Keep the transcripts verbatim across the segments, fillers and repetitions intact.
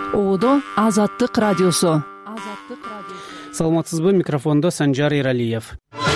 Оодо Азаттык радиосу. Саламатсызбы, микрофондо Санжар Эралиев.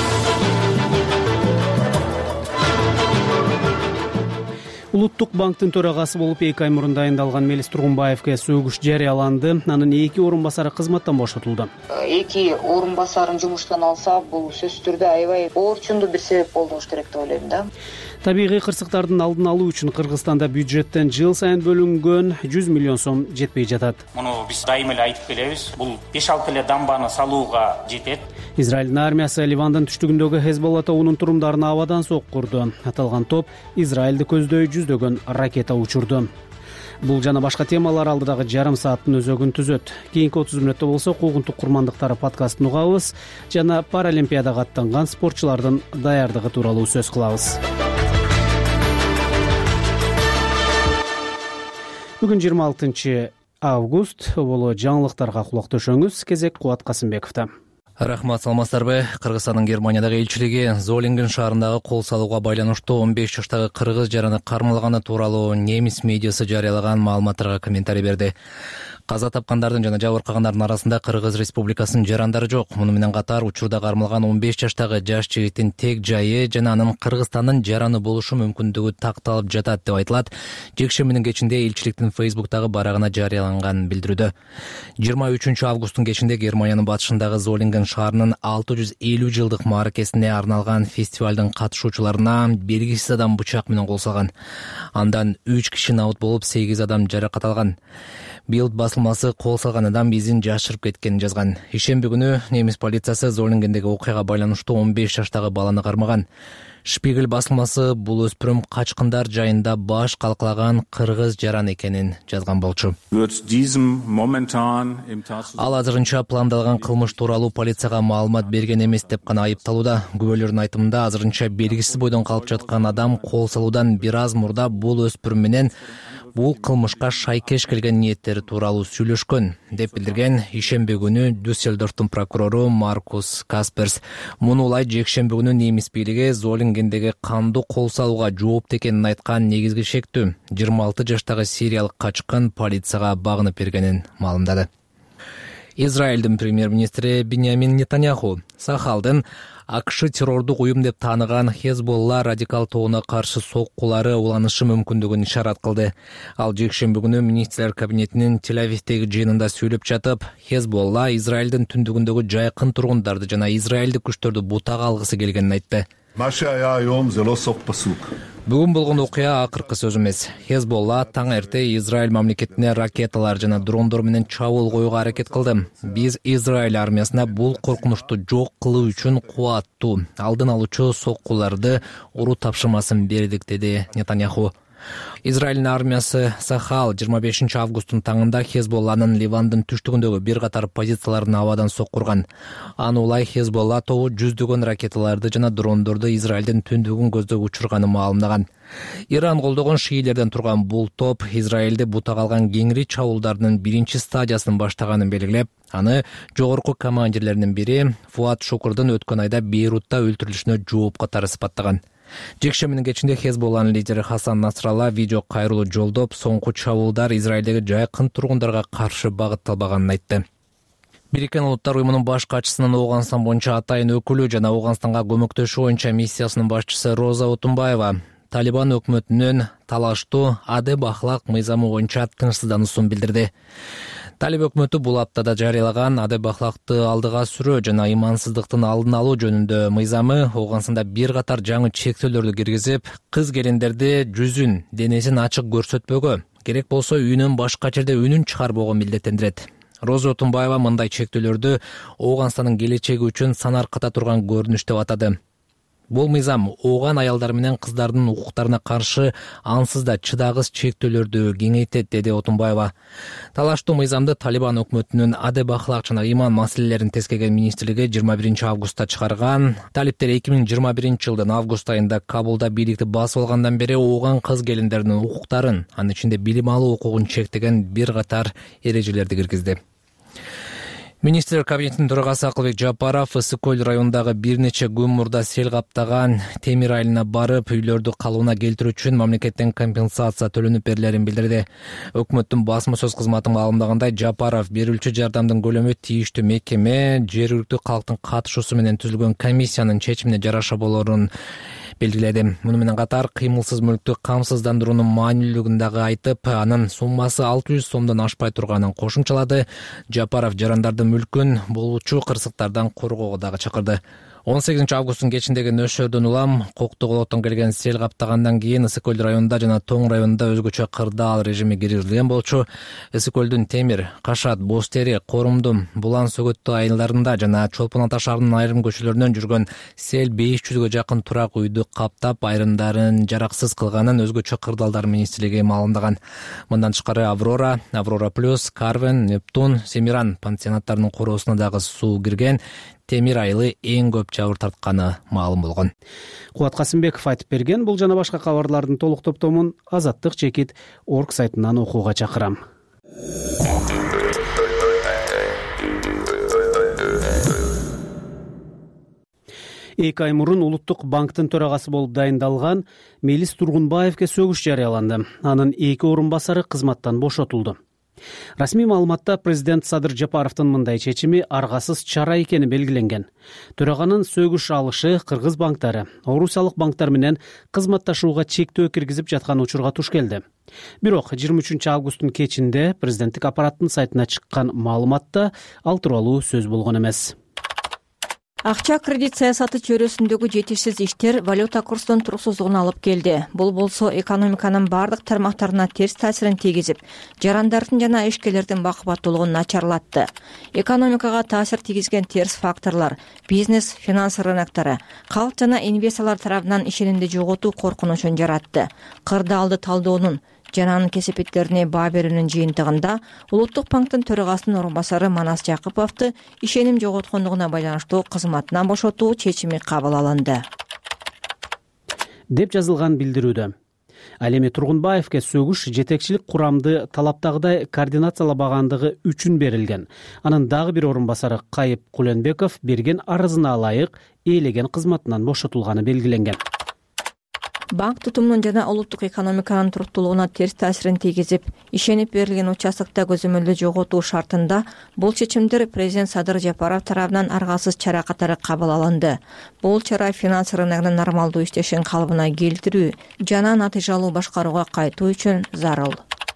Улуттук банктын төрагасы болуп эки ай мурун дайындалган Мелис Тургунбаевге сөгүш жарыяланды. Анын эки орун басары кызматтан бошотулду. Эки орун басарын жумуштан алса, бул сөзсүз түрдө аябай орчундуу бир себеп болду болуш керек деп ойлойм да. Табигый кырсыктардын алдын алуу үчүн Кыргызстанда бюджеттен жыл сайын бөлүнгөн жүз миллион сом жетпей жатат. Муну биз дайыма эле айтып келебиз. Бул беш алты эле дамбаны салууга жетет. Израилдин армиясы Ливандын түштүгүндөгү Хезболла тобунун турумдарын абадан соккурду. Аталган топ Израилди көздөй жүздөгөн ракета учурду. Бул жана башка темалар алдыдагы жарым сааттын өзөгүн түзөт. Кийинки отуз мүнөттө болсо куугунтук курмандыктары подкастын угабыз жана Паралимпиадага аттанган спортчулардын даярдыгы тууралуу сөз кылабыз. Бүгүн жыйырма алтынчы август, боло жаңылыктарга кулак төшөңүз. Кезек Кубат Касымбековдо. Рахмат, саламатсыздарбы? Кыргызстандын Германиядагы элчилиги Золинген шаарындагы кол салууга байланыштуу он беш жаштагы кыргыз жараны кармалганы тууралуу немис медиасы жарыялаган маалыматтарга комментарий берди. Каза тапкандардын жана жабыркагандардын арасында Кыргыз Республикасынын жарандары жок. Муну менен катар учурда кармалган он беш жаштагы жаш жигиттин тег жайы жана анын Кыргызстандын жараны болушу мүмкүндүгү такталып жатат деп айтылат. Жекшембинин кечинде элчиликтин Фейсбуктагы барагына жарыяланган билдирүүдө. жыйырма үчүнчү августтун кечинде Германиянын батышындагы Золинген шаарынын алты жүз элүү жылдык мааракесине арналган фестивалдын катышуучуларына белгисиз адам бычак менен кол салган. Андан үч киши набыт болуп, сегиз адам жаракат алган. Билд басылмасы кол салган адам изин жашырып кеткенин жазган. Ишемби күнү немис полициясы Золингендеги окуяга байланыштуу он беш жаштагы баланы кармаган. Шпигель басылмасы бул өспүрүм качкындар жайында баш калкалаган кыргыз жаран экенин жазган болчу. Ал азырынча пландалган кылмыш тууралуу полицияга маалымат берген эмес деп гана айыпталууда. Күбөлөрдүн айтымында азырынча белгисиз бойдон калып жаткан адам кол салуудан бир аз мурда бул өспүрүм менен бул кылмышка шайкеш келген ниеттери тууралуу сүйлөшкөн деп билдирген ишемби күнү Дюссельдорфтун прокурору Маркус Касперс. Муну улай жекшемби күнү немис бийлиги Золингендеги кандуу кол салууга жоопту экенин айткан негизги шектүү жыйырма алты жаштагы сириялык качкын полицияга багынып бергенин маалымдады. Израилдин премьер-министри Биньямин Нетаньяху Сахалдын АКШ террордук уюм деп тааныган Хезболла радикал тобуна каршы соккулары уланышы мүмкүндүгүн ишарат кылды. Ал жекшемби күнү министрлер кабинетинин Тель-Авивдеги жыйынында сүйлөп жатып, Хезболла Израилдин түндүгүндөгү жайкын тургундарды жана израилдик күчтөрдү бутага алгысы келгенин айтты. Бүгүн болгон окуя акыркы сөз эмес. Хезболла таң эрте Израиль мамлекетине ракеталар жана дрондор менен чабуул коюуга аракет кылды. Биз Израиль армиясына бул коркунучту жок кылуу үчүн кубаттуу, алдын алуучу соккуларды уруу тапшырмасын бердик, деди Нетаньяху. Израилдин армиясы Сахал жыйырма бешинчи августтун таңында Хезболланын Ливандын түштүгүндөгү бир катар позицияларын абадан соккурган. Аны улай Хезболла тобу жүздөгөн ракеталарды жана дрондорду Израилдин түндүгүн көздөп учурганын маалымдаган. Иран колдогон шиилерден турган бул топ Израилди бутага алган кеңири чабуулдарынын биринчи стадиясын баштаганын белгилеп, аны жогорку командирлеринин бири Фуат Шукурдун өткөн айда Бейрутта өлтүрүлүшүнө жооп катары сыпаттаган. Жекшембинин кечинде Хезболланын лидери Хасан Насралла видео кайрылуу жолдоп, соңку чабуулдар Израилдеги жайкын тургундарга каршы багытталбаганын айтты. Бириккен Улуттар уюмунун баш катчысынын Ооганстан боюнча атайын өкүлү жана Ооганстанга көмөктөшүү боюнча миссиясынын башчысы Роза Отунбаева Талибан өкмөтүнүн талаштуу адеп ахлак мыйзамы боюнча тынчсыздануусун билдирди. Талиб өкмөтү бул аптада жарыялаган адеп ахлакты алдыга сүрөө жана ыймансыздыктын алдын алуу жөнүндө мыйзамы Ооганстанда бир катар жаңы чектөөлөрдү киргизип, кыз келиндерди жүзүн, денесин ачык көрсөтпөгө, керек болсо үйүнөн башка жерде үнүн чыгарбоого милдеттендирет. Роза Отунбаева мындай чектөөлөрдү Ооганстандын келечеги үчүн санарката турган көрүнүш деп атады. Бул мыйзам ооган аялдар менен кыздардын укуктарына каршы ансыз да чыдагыс чектөөлөрдү кеңейтет, деди Отунбаева. Талаштуу мыйзамды Талибан өкмөтүнүн адеп ахлак жана ыйман маселелерин тескеген министрлиги жыйырма биринчи августта чыгарган. Талиптер эки миң жыйырма биринчи жылдын август айында Кабулда бийликти басып алгандан бери ооган кыз келиндердин укуктарын, анын ичинде билим алуу укугун чектеген бир катар эрежелерди киргизди. Министрлер кабинетинин төрагасы Акылбек Жапаров Ысык көл районундагы бир нече күн мурда сел каптаган Темир айылына барып, үйлөрдү калыбына келтирүү үчүн мамлекеттен компенсация төлөнүп берилерин билдирди. Өкмөттүн басма сөз кызматы маалымдагандай, Жапаров берүүчү жардамдын көлөмү тийиштүү мекеме, жергиликтүү калктын катышуусу менен түзүлгөн комиссиянын чечимине жараша болорун белгиледи. Муну менен катар кыймылсыз мүлктү камсыздандыруунун маанилүүлүгүн дагы айтып, анын суммасы алты жүз сомдон ашпай турганын кошумчалады. Жапаров жарандардын мүлкүн болуучу кырсыктардан коргоого дагы чакырды. он сегизинчи августтун кечиндеги нөшөрдөн улам Коктогулоттон келген сел каптагандан кийин Ысык көл районунда жана Тоң районунда өзгөчө кырдаал режими киргизилген болчу. Ысык көлдүн Темир, Кашат, Боз Тери, Корумдум, Булан Сөгөттүү айылдарында жана Чолпон Ата шаарынын айрым көчөлөрүнөн жүргөн сел беш жүзгө жакын турак үйдү каптап, айрымдарын жараксыз кылганын өзгөчө кырдаалдар министрлиги маалымдаган. Мындан тышкары Аврора, Аврора плюс, Карвен, Нептун, Семиран пансионаттарынын короосуна дагы суу кирген. Темир айылы эң көп жабыр тартканы маалым болгон. Кубат Касымбеков айтып берген. Бул жана башка кабарлардын толук топтомун Азаттык чекит орг сайтынан окууга чакырам. Эки ай мурун Улуттук банктын төрагасы болуп дайындалган Мелис Тургунбаевге сөгүш жарыяланды. Анын эки орун басары кызматтан бошотулду. Расмий маалыматта президент Садыр Жапаровдун мындай чечими аргасыз чара экени белгиленген. Төраганын сөгүш алышы кыргыз банктары, орусиялык банктар менен кызматташууга чектөө киргизип жаткан учурга туш келди. Бирок жыйырма үчүнчү августтун кечинде президенттик аппараттын сайтына чыккан маалыматта ал тууралуу сөз болгон эмес. Акча кредит саясаты чөйрөсүндөгү жетишсиз иштер валюта курсунун туруксуздугуна алып келди. Бул болсо экономиканын бардык тармактарына терс таасирин тийгизип, жарандардын жана ишкерлердин бакубаттуулугун начарлатты. Экономикага таасир тийгизген терс факторлор бизнес, финанс рыноктары, калк жана инвесторлор тарабынан ишенимди жоготуу коркунучун жаратты. Кырдаалды талдоонун жана анын кесепеттерине баа берүүнүн жыйынтыгында Улуттук банктын төрагасынын орун басары Манас Жакыповду ишеним жоготкондугуна байланыштуу кызматынан бошотуу чечими кабыл алынды, деп жазылган билдирүүдө. Ал эми Тургунбаевге сөгүш жетекчилик курамды талаптагыдай координациялабагандыгы үчүн берилген. Анын дагы бир орун басары Кайып Куленбеков берген арызына ылайык ээлеген кызматынан бошотулганы белгиленген. Банк тутумунун жана улуттук экономиканын туруктуулугуна терс таасирин тийгизип, ишенип берилген участокто көзөмөлдү жоготуу шартында бул чечимдер президент Садыр Жапаров тарабынан аргасыз чара катары кабыл алынды. Бул чара финанс рыногунун нормалдуу иштешин калыбына келтирүү жана натыйжалуу башкарууга кайтуу үчүн зарыл,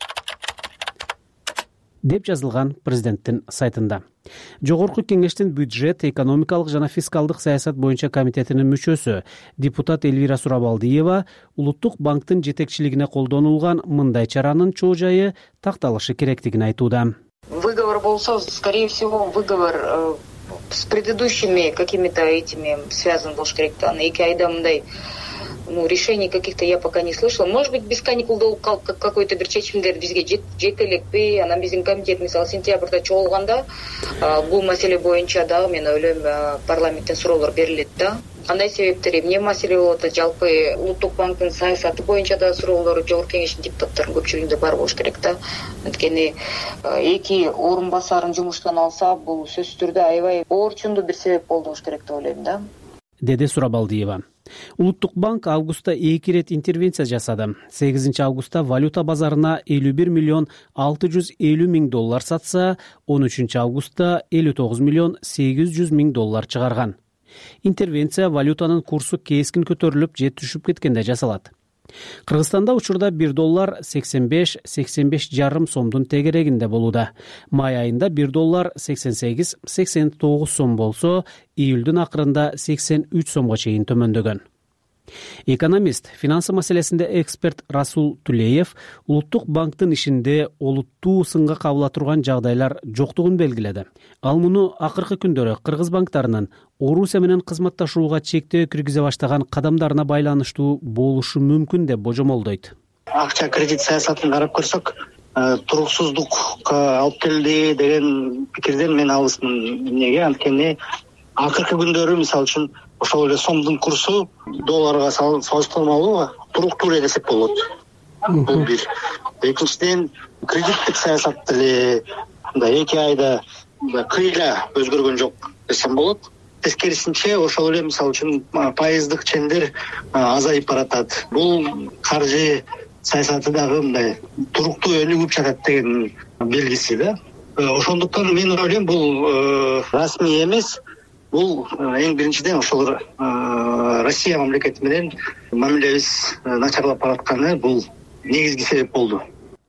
деп жазылган президенттин сайтында. Жогорку кеңештин бюджет, экономикалык жана фискалдык саясат боюнча комитетинин мүчөсү депутат Элвира Сурабалдиева Улуттук банктын жетекчилигине колдонулган мындай чаранын чоо жайы такталышы керектигин айтууда. Выговор болсо, скорее всего, выговор с предыдущими какими-то этими связан болуш керек. Эки айда мындай Ну, решений каких-то я пока не слышала. Может быть, без каникулда какой-то бир чечимдер бизге жете элекпи, анан биздин комитет мисалы сентябрда чогулганда бул маселе боюнча дагы мен ойлойм парламенттен суроолор берилет да. Кандай себептер, эмне маселе болот, жалпы Улуттук банктын саясаты боюнча да суроолор жогорку кеңештин депутаттарынын көпчүлүгүндө бар болуш керек да. Анткени эки орун басарын жумуштан алса, бул сөзсүз түрдө аябай оорчундуу бир себеп болду болуш керек деп ойлойм да. Деди Сурабалдиева. Улуттук банк августта эки ирет интервенция жасады. сегизинчи августта валюта базарына элүү бир миллион алты жүз элүү миң доллар сатса, он үчүнчү августта элүү тогуз миллион сегиз жүз миң доллар чыгарган. Интервенция валютанын курсу кескин көтөрүлүп же түшүп кеткенде жасалат. Кыргызстанда учурда бир доллар сексен беш — сексен беш жарым сомдун тегерегинде болууда. Май айында бир доллар сексен сегиз — сексен тогуз сом болсо, июлдун акырында сексен үч сомго чейин төмөндөгөн. Экономист, финансы маселесинде эксперт Расул Тулеев Улуттук банктын ишинде олуттуу сынга кабыла турган жагдайлар жоктугун белгиледи. Ал муну акыркы күндөрү кыргыз банктарынын Орусия менен кызматташууга чектөө киргизе баштаган кадамдарына байланыштуу болушу мүмкүн деп божомолдойт. Акча кредит саясатын карап көрсөк, туруксуздукка алып келди деген пикирден мен алысмын. Эмнеге? Анткени акыркы күндөрү мисалы үчүн ошол эле сомдун курсу долларга салыштырмалуу туруктуу эле десек болот. Бул бир. Экинчиден, кредиттик саясат деле мындай эки айда кыйла өзгөргөн жок десем болот. Тескерисинче ошол эле мисалы үчүн пайыздык чендер азайып баратат. Бул каржы саясаты дагы мындай туруктуу өнүгүп жатат деген белгиси да. Ошондуктан мен ойлойм, бул расмий эмес, бул эң биринчиден ошол Россия мамлекети менен мамилебиз начарлап баратканы бул негизги себеп болду.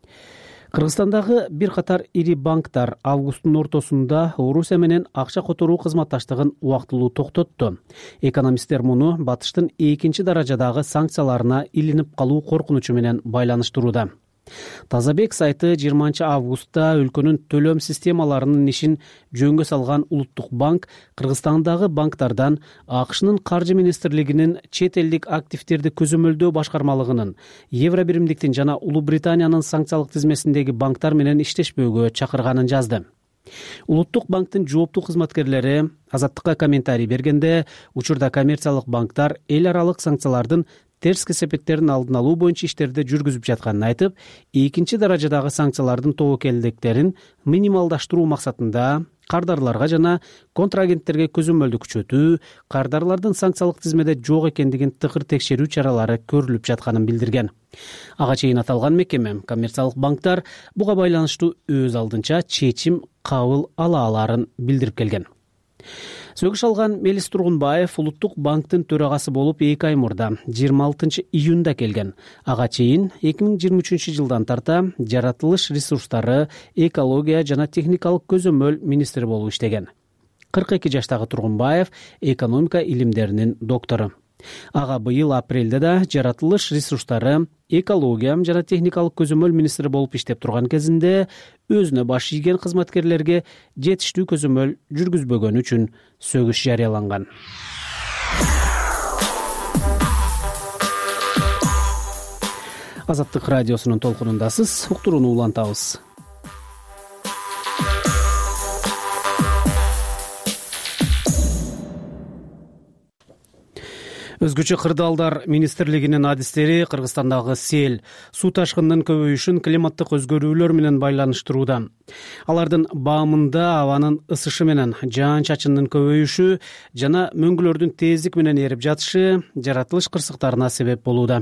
Кыргызстандагы бир катар ири банктар августтун ортосунда Орусия менен акча которуу кызматташтыгын убактылуу токтотту. Экономисттер муну батыштын экинчи даражадагы санкцияларына илинип калуу коркунучу менен байланыштырууда. Тазабек сайты жыйырманчы августта өлкөнүн төлөм системаларынын ишин жөнгө салган Улуттук банк Кыргызстандагы банктардан АКШнын каржы министрлигинин чет элдик активдерди көзөмөлдөө башкармалыгынын, Евро биримдиктин жана Улуу Британиянын санкциялык тизмесиндеги банктар менен иштешпөөгө чакырганын жазды. Улуттук банктын жооптуу кызматкерлери Азаттыкка комментарий бергенде, учурда коммерциялык банктар эл аралык санкциялардын терс кесепеттерин алдын алуу боюнча иштерди жүргүзүп жатканын айтып, экинчи даражадагы санкциялардын тобокелдиктерин минималдаштыруу максатында кардарларга жана контрагенттерге көзөмөлдү күчөтүү, кардарлардын санкциялык тизмеде жок экендигин тыкыр текшерүү чаралары көрүлүп жатканын билдирген. Ага чейин аталган мекеме коммерциялык банктар буга байланыштуу өз алдынча чечим кабыл ала аларын билдирип келген. Сөгүш алган Мелис Тургунбаев Улуттук банктын төрагасы болуп эки ай мурда жыйырма алтынчы июнда келген. Ага чейин эки миң жыйырма үчүнчү жылдан тарта жаратылыш ресурстары, экология жана техникалык көзөмөл министри болуп иштеген. кырк эки жаштагы Тургунбаев экономика илимдеринин доктору. Ага быйыл апрелде да жаратылыш ресурстары, экология жана техникалык көзөмөл министри болуп иштеп турган кезинде өзүнө баш ийген кызматкерлерге жетиштүү көзөмөл жүргүзбөгөнү үчүн сөгүш жарыяланган. Азаттык радиосунун толкунундасыз, уктурууну улантабыз. Өзгөчө кырдаалдар министрлигинин адистери Кыргызстандагы сел, суу ташкынынын көбөйүшүн климаттык өзгөрүүлөр менен байланыштырууда. Алардын баамында абанын ысышы менен жаан-чачындын көбөйүшү жана мөңгүлөрдүн тездик менен эрип жатышы жаратылыш кырсыктарына себеп болууда.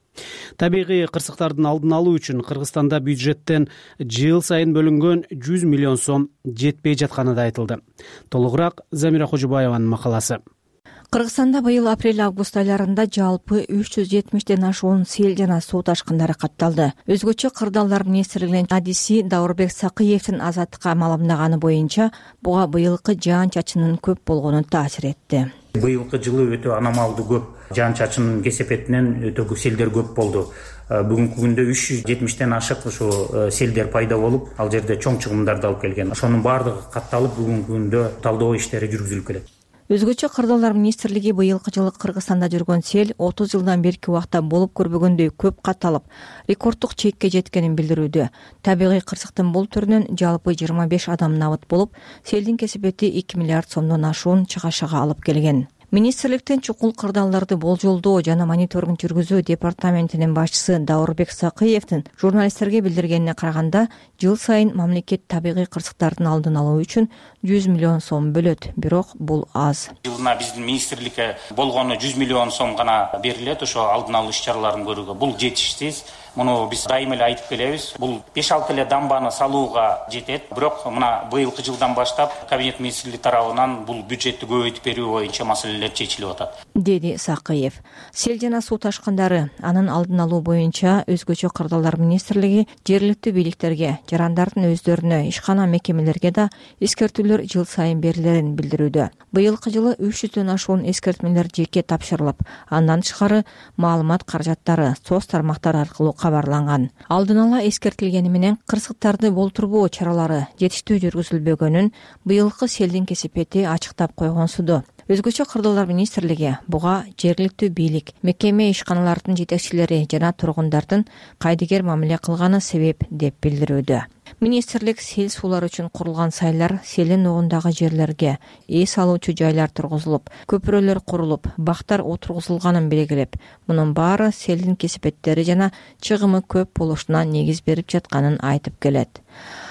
Табигый кырсыктардын алдын алуу үчүн Кыргызстанда бюджеттен жыл сайын бөлүнгөн жүз миллион сом жетпей жатканы да айтылды. Толугураак Замира Кожубаеванын макаласы. Кыргызстанда быйыл апрель-август айларында жалпы үч жүз жетимиштен ашуун сел жана суу ташкындары катталды. Өзгөчө кырдаалдар министрлигинин адиси Даурбек Сакыевдин Азаттыкка маалымдаганы боюнча, буга быйылкы жаан-чачындын көп болгону таасир этти. Быйылкы жылы өтө аномалдуу көп жаан-чачындын кесепетинен өтө көп селдер көп болду. Бүгүнкү күндө үч жүз жетимиштен ашык ушу селдер пайда болуп, ал жерде чоң чыгымдарды алып келген. Ошонун баардыгы катталып бүгүнкү күндө талдоо иштери жүргүзүлүп келет. Өзгөчө кырдаалдар министрлиги быйылкы жылы Кыргызстанда жүргөн сел отуз жылдан берки убакта болуп көрбөгөндөй көп катталып, рекорддук чекке жеткенин билдирүүдө. Табигый кырсыктын бул түрүнөн жалпы жыйырма беш адам набыт болуп, селдин кесепети эки миллиард сомдон ашуун чыгашага алып келген. Министрликтин чукул кырдаалдарды болжолдоо жана мониторинг жүргүзүү департаментинин башчысы Даурбек Сакыевдин журналисттерге билдиргенине караганда, жыл сайын мамлекет табигый кырсыктардын алдын алуу үчүн жүз миллион сом бөлөт, бирок бул аз. Жылына биздин министрликке болгону жүз миллион сом гана берилет ошо алдын алуу иш-чараларын көрүүгө. Бул жетишсиз. Муну биз дайыма эле айтып келебиз. Бул беш алты эле дамбаны салууга жетет. Бирок мына быйылкы жылдан баштап кабинет министрлиги тарабынан бул бюджетти көбөйтүп берүү боюнча маселелер чечилип атат, деди Сакыев. Сел жана суу ташкындары анын алдын алуу боюнча өзгөчө кырдаалдар министрлиги жергиликтүү бийликтерге, жарандардын өздөрүнө, ишкана мекемелерге да эскертүүлөр жыл сайын берилерин билдирүүдө. Быйылкы жылы үч жүздөн ашуун эскертмелер жеке тапшырылып, андан тышкары маалымат каражаттары соц тармактары аркылуу кабарланган. Алдын ала эскертилгени менен кырсыктарды болтурбоо чаралары жетиштүү жүргүзүлбөгөнүн быйылкы селдин кесепети ачыктап койгонсуду. Өзгөчө кырдаалдар министрлиги буга жергиликтүү бийлик, мекеме ишканалардын жетекчилери жана тургундардын кайдыгер мамиле кылганы себеп деп билдирүүдө. Министрлик сел суулары үчүн курулган сайлар, селдин оогундагы жерлерге эс алуучу жайлар тургузулуп, көпүрөлөр курулуп, бактар отургузулганын белгилеп, мунун баары селдин кесепеттери жана чыгымы көп болушуна негиз берип жатканын айтып келет.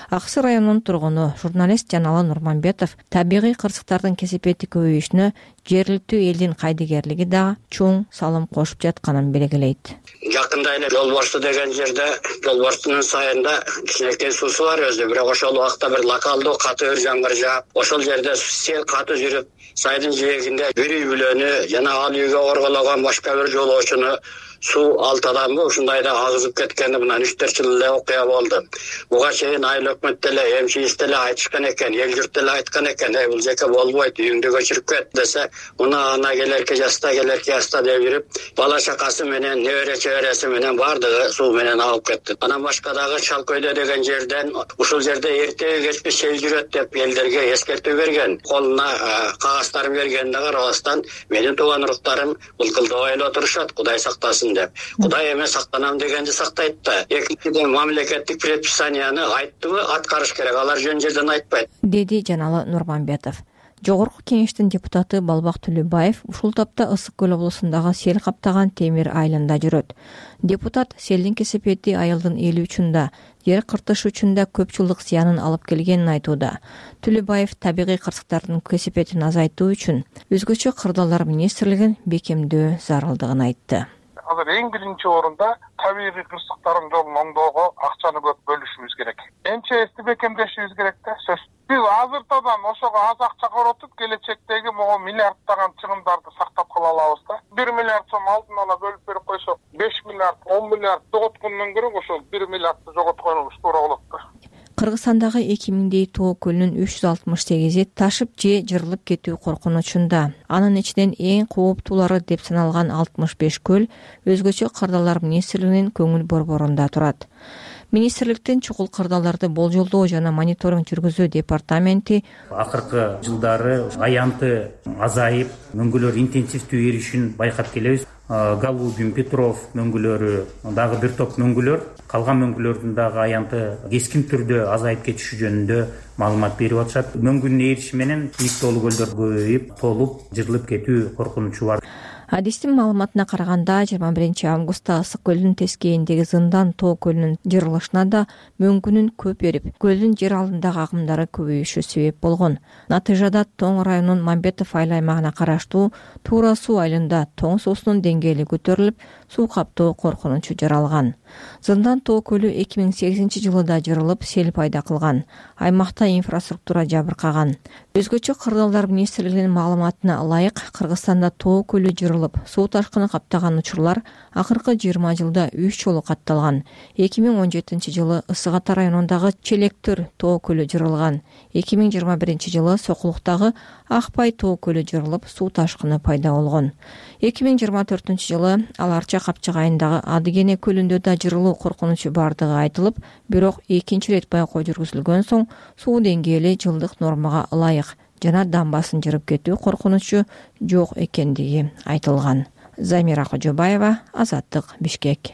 Аксы районунун тургуну журналист Жаналы Нурманбетов табигый кырсыктардын кесепети көбөйүшүнө жергиликтүү элдин кайдыгерлиги дагы чоң салым кошуп жатканын белгилейт. Жакында эле Жолборсу деген жерде Жолборсунун сайында кичинекей суусу бар өзү, бирок ошол убакта бир локалдуу катуу жамгыр жаап, ошол жерде сел катуу жүрүп, сайдын жээгинде бир үй бүлөнү жана ал үйгө орголаган башка бир жолоочуну суу алты адамды ушундайда агызып кеткени мына үч төрт жыл эле окуя болду. Буга чейин айыл өкмөт деле, эмчиис деле айтышкан экен, эл журт деле айткан экен, эй бул жеке болбойт, үйүңдү көчүрүп кет десе, мына ана келерке жаста, келерке жаста деп жүрүп, бала чакасы менен, небере чебереси менен бардыгы суу менен агып кетти. Анан башка дагы Шалкөйдө деген жерден ушул жерде эртеги кечпи сел жүрөт деп элдерге эскертүү берген. Колуна кагаздарын бергенине карабастан, менин тууган уруктарым былкылдабай эле отурушат, Кудай сактасын деп. Кудай эме сактанам дегенди сактайт да. Экинчиден мамлекеттик предписанияны айттыбы, аткарыш керек. Алар жөн жерден айтпайт, деди Жаналы Нурманбетов. Жогорку кеңештин депутаты Балбак Түлүбаев ушул тапта Ысык көл облусундагы сел каптаган Темир айылында жүрөт. Депутат селдин кесепети айылдын эли үчүн да, жер кыртыш үчүн да көп жылдык зыянын алып келгенин айтууда. Түлүбаев табигый кырсыктардын кесепетин азайтуу үчүн өзгөчө кырдаалар министрлигин бекемдөө зарылдыгын айтты. Азыр эң биринчи орунда табигый кырсыктардын жолун оңдоого акчаны көп бөлүшүбүз керек. МЧСти бекемдешибиз керек да, сөз. Биз азыртадан ошого аз акча коротуп, келечектеги могу миллиардтаган чыгымдарды сактап кала алабыз да. бир миллиард сом алдын ала бөлүп берип койсок, беш миллиард, он миллиард жоготкондон көрө ошол бир миллиардты жоготконубуз туура болот да. Кыргызстандагы эки миңдей тоо көлүнүн үч жүз алтымыш сегизи ташып же жырылып кетүү коркунучунда. Анын ичинен эң кооптуулары деп саналган алтымыш беш көл өзгөчө кырдаалар министрлигинин көңүл борборунда турат. Министрликтин чукул кырдааларды болжолдоо жана мониторинг жүргүзүү департаменти акыркы жылдары аянты азайып, мөңгүлөр интенсивдүү эришүүн байкап келебиз. Голубин, Петров мөңгүлөрү, дагы бир топ мөңгүлөр, калган мөңгүлөрдүн дагы аянты кескин түрдө азайып кетиши жөнүндө маалымат берип атышат. Мөңгүнүн эриши менен ийик тоолуу көлдөр көбөйүп, толуп, жырылып кетүү коркунучу бар. Адистин маалыматына караганда жыйырма биринчи августта Ысык көлүнүн тескейиндеги Зындан тоо көлүнүн жырылышына да мөңгүнүн көп эрип, көлдүн жер алдындагы агымдары көбөйүшү себеп болгон. Натыйжада Тоң районунун Мамбетов айыл аймагына караштуу Туура суу айылында тоң суусунун деңгээли көтөрүлүп, суу каптоо коркунучу жаралган. Зындан тоо көлү эки миң сегизинчи жылы да жырылып, сел пайда кылган. Аймакта инфраструктура жабыркаган. Өзгөчө кырдаалдар министрлигинин маалыматына ылайык, Кыргызстанда тоо көлү жырылып, суу ташкыны каптаган учурлар акыркы жыйырма жылда үч жолу катталган. эки миң он жетинчи жылы Ысык Ата районундагы Челектөр тоо көлү жырылган. эки миң жыйырма биринчи жылы Сокулуктагы Акбай тоо көлү жырылып, суу ташкыны пайда болгон. эки миң жыйырма төртүнчү жылы Ал Арча капчыгайындагы Адыгене көлүндө да жырылуу коркунучу бардыгы айтылып, бирок экинчи ирет байкоо жүргүзүлгөн соң суу деңгээли жылдык нормага ылайык жана дамбасын жырып кетүү коркунучу жок экендиги айтылган. Замира Кожобаева, Азаттык, Бишкек.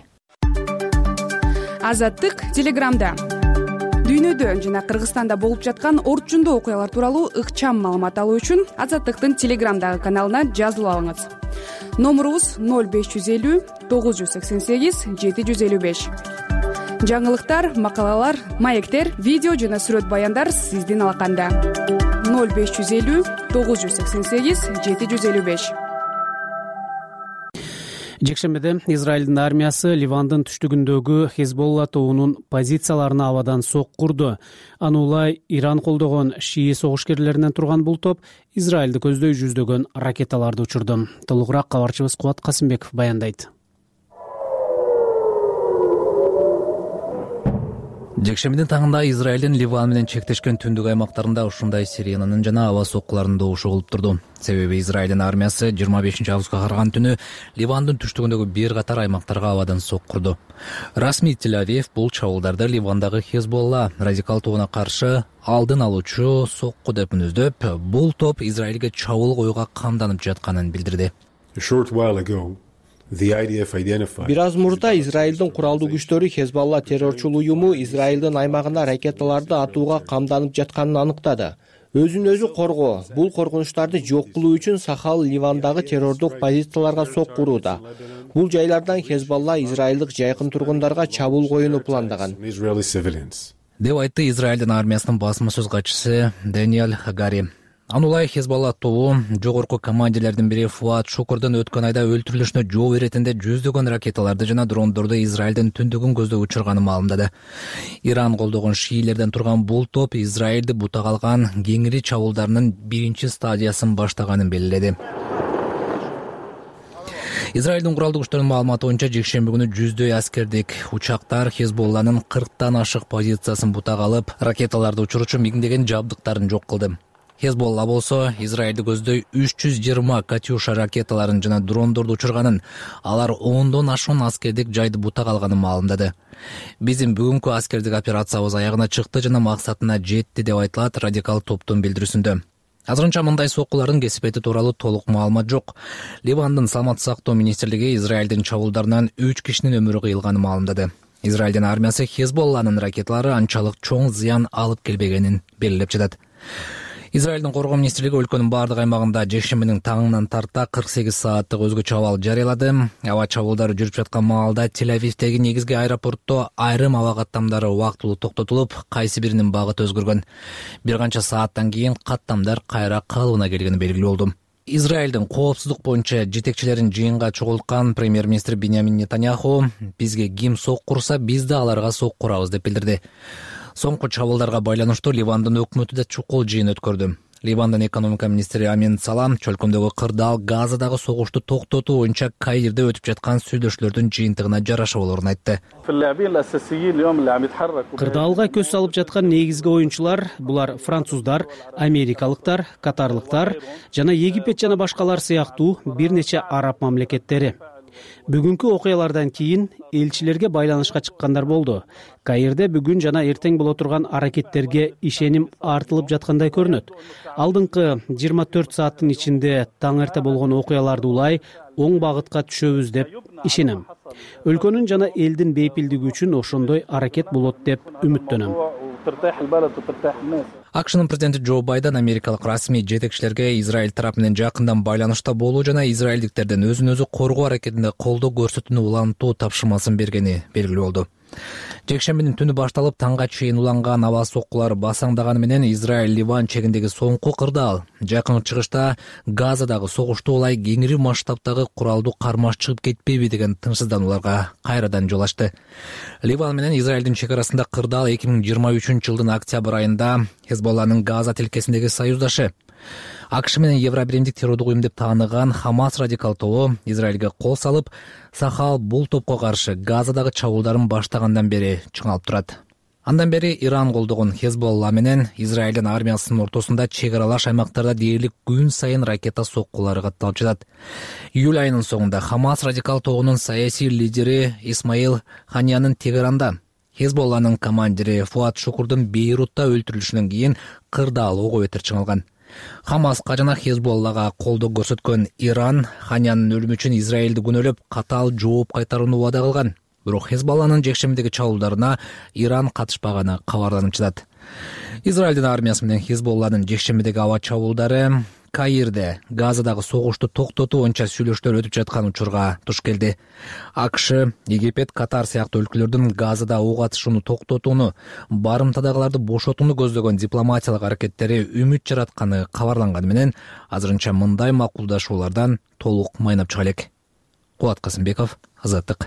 Азаттык Телеграмда дүйнөдө жана Кыргызстанда болуп жаткан орчундуу окуялар тууралуу ыкчам маалымат алуу үчүн Азаттыктын Телеграмдагы каналына жазылып алыңыз. Номурубуз ноль беш жүз элүү тогуз жүз сексен сегиз жети жүз элүү беш. Жаңылыктар, макалалар, маектер, видео жана сүрөт баяндар сиздин алаканда. ноль беш жүз элүү тогуз жүз сексен сегиз жети жүз элүү беш. Жекшембиде Израилдин армиясы Ливандын түштүгүндөгү Хезболла тобунун позицияларына абадан сок курду. Аны улай Иран колдогон шии согушкерлеринен турган бул топ Израилди көздөй жүздөгөн ракеталарды учурду. Толугураак кабарчыбыз Кубат Касымбеков баяндайт. Жекшембидин таңында Израилдин Ливан менен чектешкен түндүк аймактарында ушундай сиренанын жана аба соккуларынын добушу болуп турду. Себеби Израилдин армиясы жыйырма бешинчи августка караган түнү Ливандын түштүгүндөгү бир катар аймактарга абадан сок курду. Расмий Тель-Авив бул чабуулдарды Ливандагы Хезболла радикал тобуна каршы алдын алуучу сокку деп мүнөздөп, бул топ Израилге чабуул коюуга камданып жатканын билдирди. Бир аз мурда Израилдин куралдуу күчтөрү Хезболла террорчул уюму Израилдин аймагына ракеталарды атууга камданып жатканын аныктады. Өзүн өзү коргоо, бул коркунучтарды жок кылуу үчүн Сахал Ливандагы террордук позицияларга сок курууда. Бул жайлардан Хезболла израилдик жайкын тургундарга чабуул коюуну пландаган. деп айтты Израилдин армиясынын басма сөз катчысы Даниэль Хагари. Анулай Хезболла тобу жогорку командирлердин бири Фуат Шукурдун өткөн айда өлтүрүлүшүнө жол беретинде жүздөгөн ракеталарды жана дрондорду Израилдин түндүгүн көздөп учурганын маалымдады. Иран колдогон шиилерден турган бул топ Израилди бутак алган кеңири чабуулдарынын биринчи стадиясын баштаганын белгиледи. Израилдин куралдуу күчтөрүнүн маалыматы боюнча жекшемби күнү жүздөй аскердик учактар Хезболланын кырктан ашык позициясын бутак алып, ракеталарды учуручу миңдеген жабдыктарын жок кылды. Хезболла болсо Израилди көздөй үч жүз жыйырма Катюша ракеталарын жана дрондорду учурганын, алар ондон ашуун аскердик жайды бутак алганын маалымдады. Биздин бүгүнкү аскердик операциябыз аягына чыкты жана максатына жетти деп айтылат радикал топтун билдирүүсүндө. Азырынча мындай соккулардын кесипети тууралуу толук маалымат жок. Ливандын саламаттык сактоо министрлиги Израилдин чабуулдарынан үч кишинин өмүрү кыйылганын маалымдады. Израилдин армиясы Хезболланын ракеталары анчалык чоң зыян алып келбегенин белгилеп жатат. Израилдин коргоо министрлиги өлкөнүн бардык аймагында жекшембинин таңынан тарта кырк сегиз сааттык өзгөчө абал жарыялады. Аба чабуулдары жүрүп жаткан маалда Тель-Авивдеги негизги аэропортто айрым аба каттамдары убактылуу токтотулуп, кайсы биринин багыты өзгөргөн. Бир канча сааттан кийин каттамдар кайра калыбына келгени белгилүү болду. Израилдин коопсуздук боюнча жетекчилерин жыйынга чогулткан премьер-министр Биньямин Нетаньяху бизге ким сок курса, биз да аларга сок курабыз деп билдирди. Соңку чабуулдарга байланыштуу Ливандын өкмөтү да чукул жыйын өткөрдү. Ливандын экономика министри Амин Салам чөлкөмдөгү кырдаал Газадагы согушту токтотуу боюнча Каирде өтүп жаткан сүйлөшүүлөрдүн жыйынтыгына жараша болорун айтты. Кырдаалга көз салып жаткан негизги оюнчулар булар француздар, америкалыктар, катарлыктар жана Египет жана башкалар сыяктуу бир нече араб мамлекеттери. Бүгүнкү окуялардан кийин элчилерге байланышка чыккандар болду. Каирде бүгүн жана эртең боло турган аракеттерге ишеним артылып жаткандай көрүнөт. Алдыңкы жыйырма төрт сааттын ичинде таң эрте болгон окуяларды улай оң багытка түшөбүз деп ишенем. Өлкөнүн жана элдин бейпилдиги үчүн ошондой аракет болот деп үмүттөнөм. АКШнын президенти Джо Байден америкалык расмий жетекчилерге Израиль тарап менен жакындан байланышта болуу жана израилдиктерден өзүн өзү коргоо аракетинде колдоо көрсөтүүнү улантуу тапшырмасын бергени белгилүү болду. Жекшембинин түнү башталып таңга чейин уланган аба соккулары басаңдаганы менен Израиль-Ливан чегиндеги соңку кырдаал жакын чыгышта Газадагы согушту улай кеңири масштабтагы куралдуу кармаш чыгып кетпейби деген тынчсызданууларга кайрадан жол ачты. Ливан менен Израилдин чек арасында кырдаал эки миң жыйырма үчүнчү жылдын октябрь айында Хезболланын Газа тилкесиндеги союздашы. АКШ менен Евробиримдик террордук уюм деп тааныган Хамас радикал тобу Израилге кол салып, Сахал бул топко каршы Газадагы чабуулдарын баштагандан бери чыңалып турат. Андан бери Иран колдогон Хезболла менен Израилдин армиясынын ортосунда чек аралаш аймактарда дээрлик күн сайын ракета соккулары катталып жатат. Июль айынын соңунда Хамас радикал тобунун саясий лидери Исмаил Ханиянын Тегеранда, Хезболланын командири Фуат Шукурдун Бейрутта өлтүрүлүшүнөн кийин кырдаал ого бетер чыңалган. Хамаска жана Хезболлага колдоо көрсөткөн Иран Ханиянын өлүмү үчүн Израилди күнөөлөп катаал жооп кайтарууну убада кылган. Бирок Хезболланын жекшембидеги чабуулдарына Иран катышпаганы кабарланып жатат. Израилдин армиясы менен Хезболланын жекшембидеги аба чабуулдары Каирде Газадагы согушту токтотуу боюнча сүйлөшүүлөр өтүп жаткан учурга туш келди. АКШ, Египет, Катар сыяктуу өлкөлөрдүн Газада ок атышууну токтотууну, барымтадагыларды бошотууну көздөгөн дипломатиялык аракеттери үмүт жаратканы кабарланганы менен азырынча мындай макулдашуулардан толук майнап чыга элек. Кубат Касымбеков, Азаттык.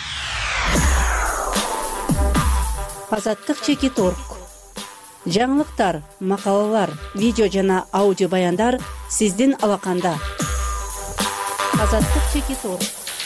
Азаттык чекит орг. Жаңылыктар, макалалар, видео жана аудио баяндар сиздин алаканда. Азаттык чекит орг.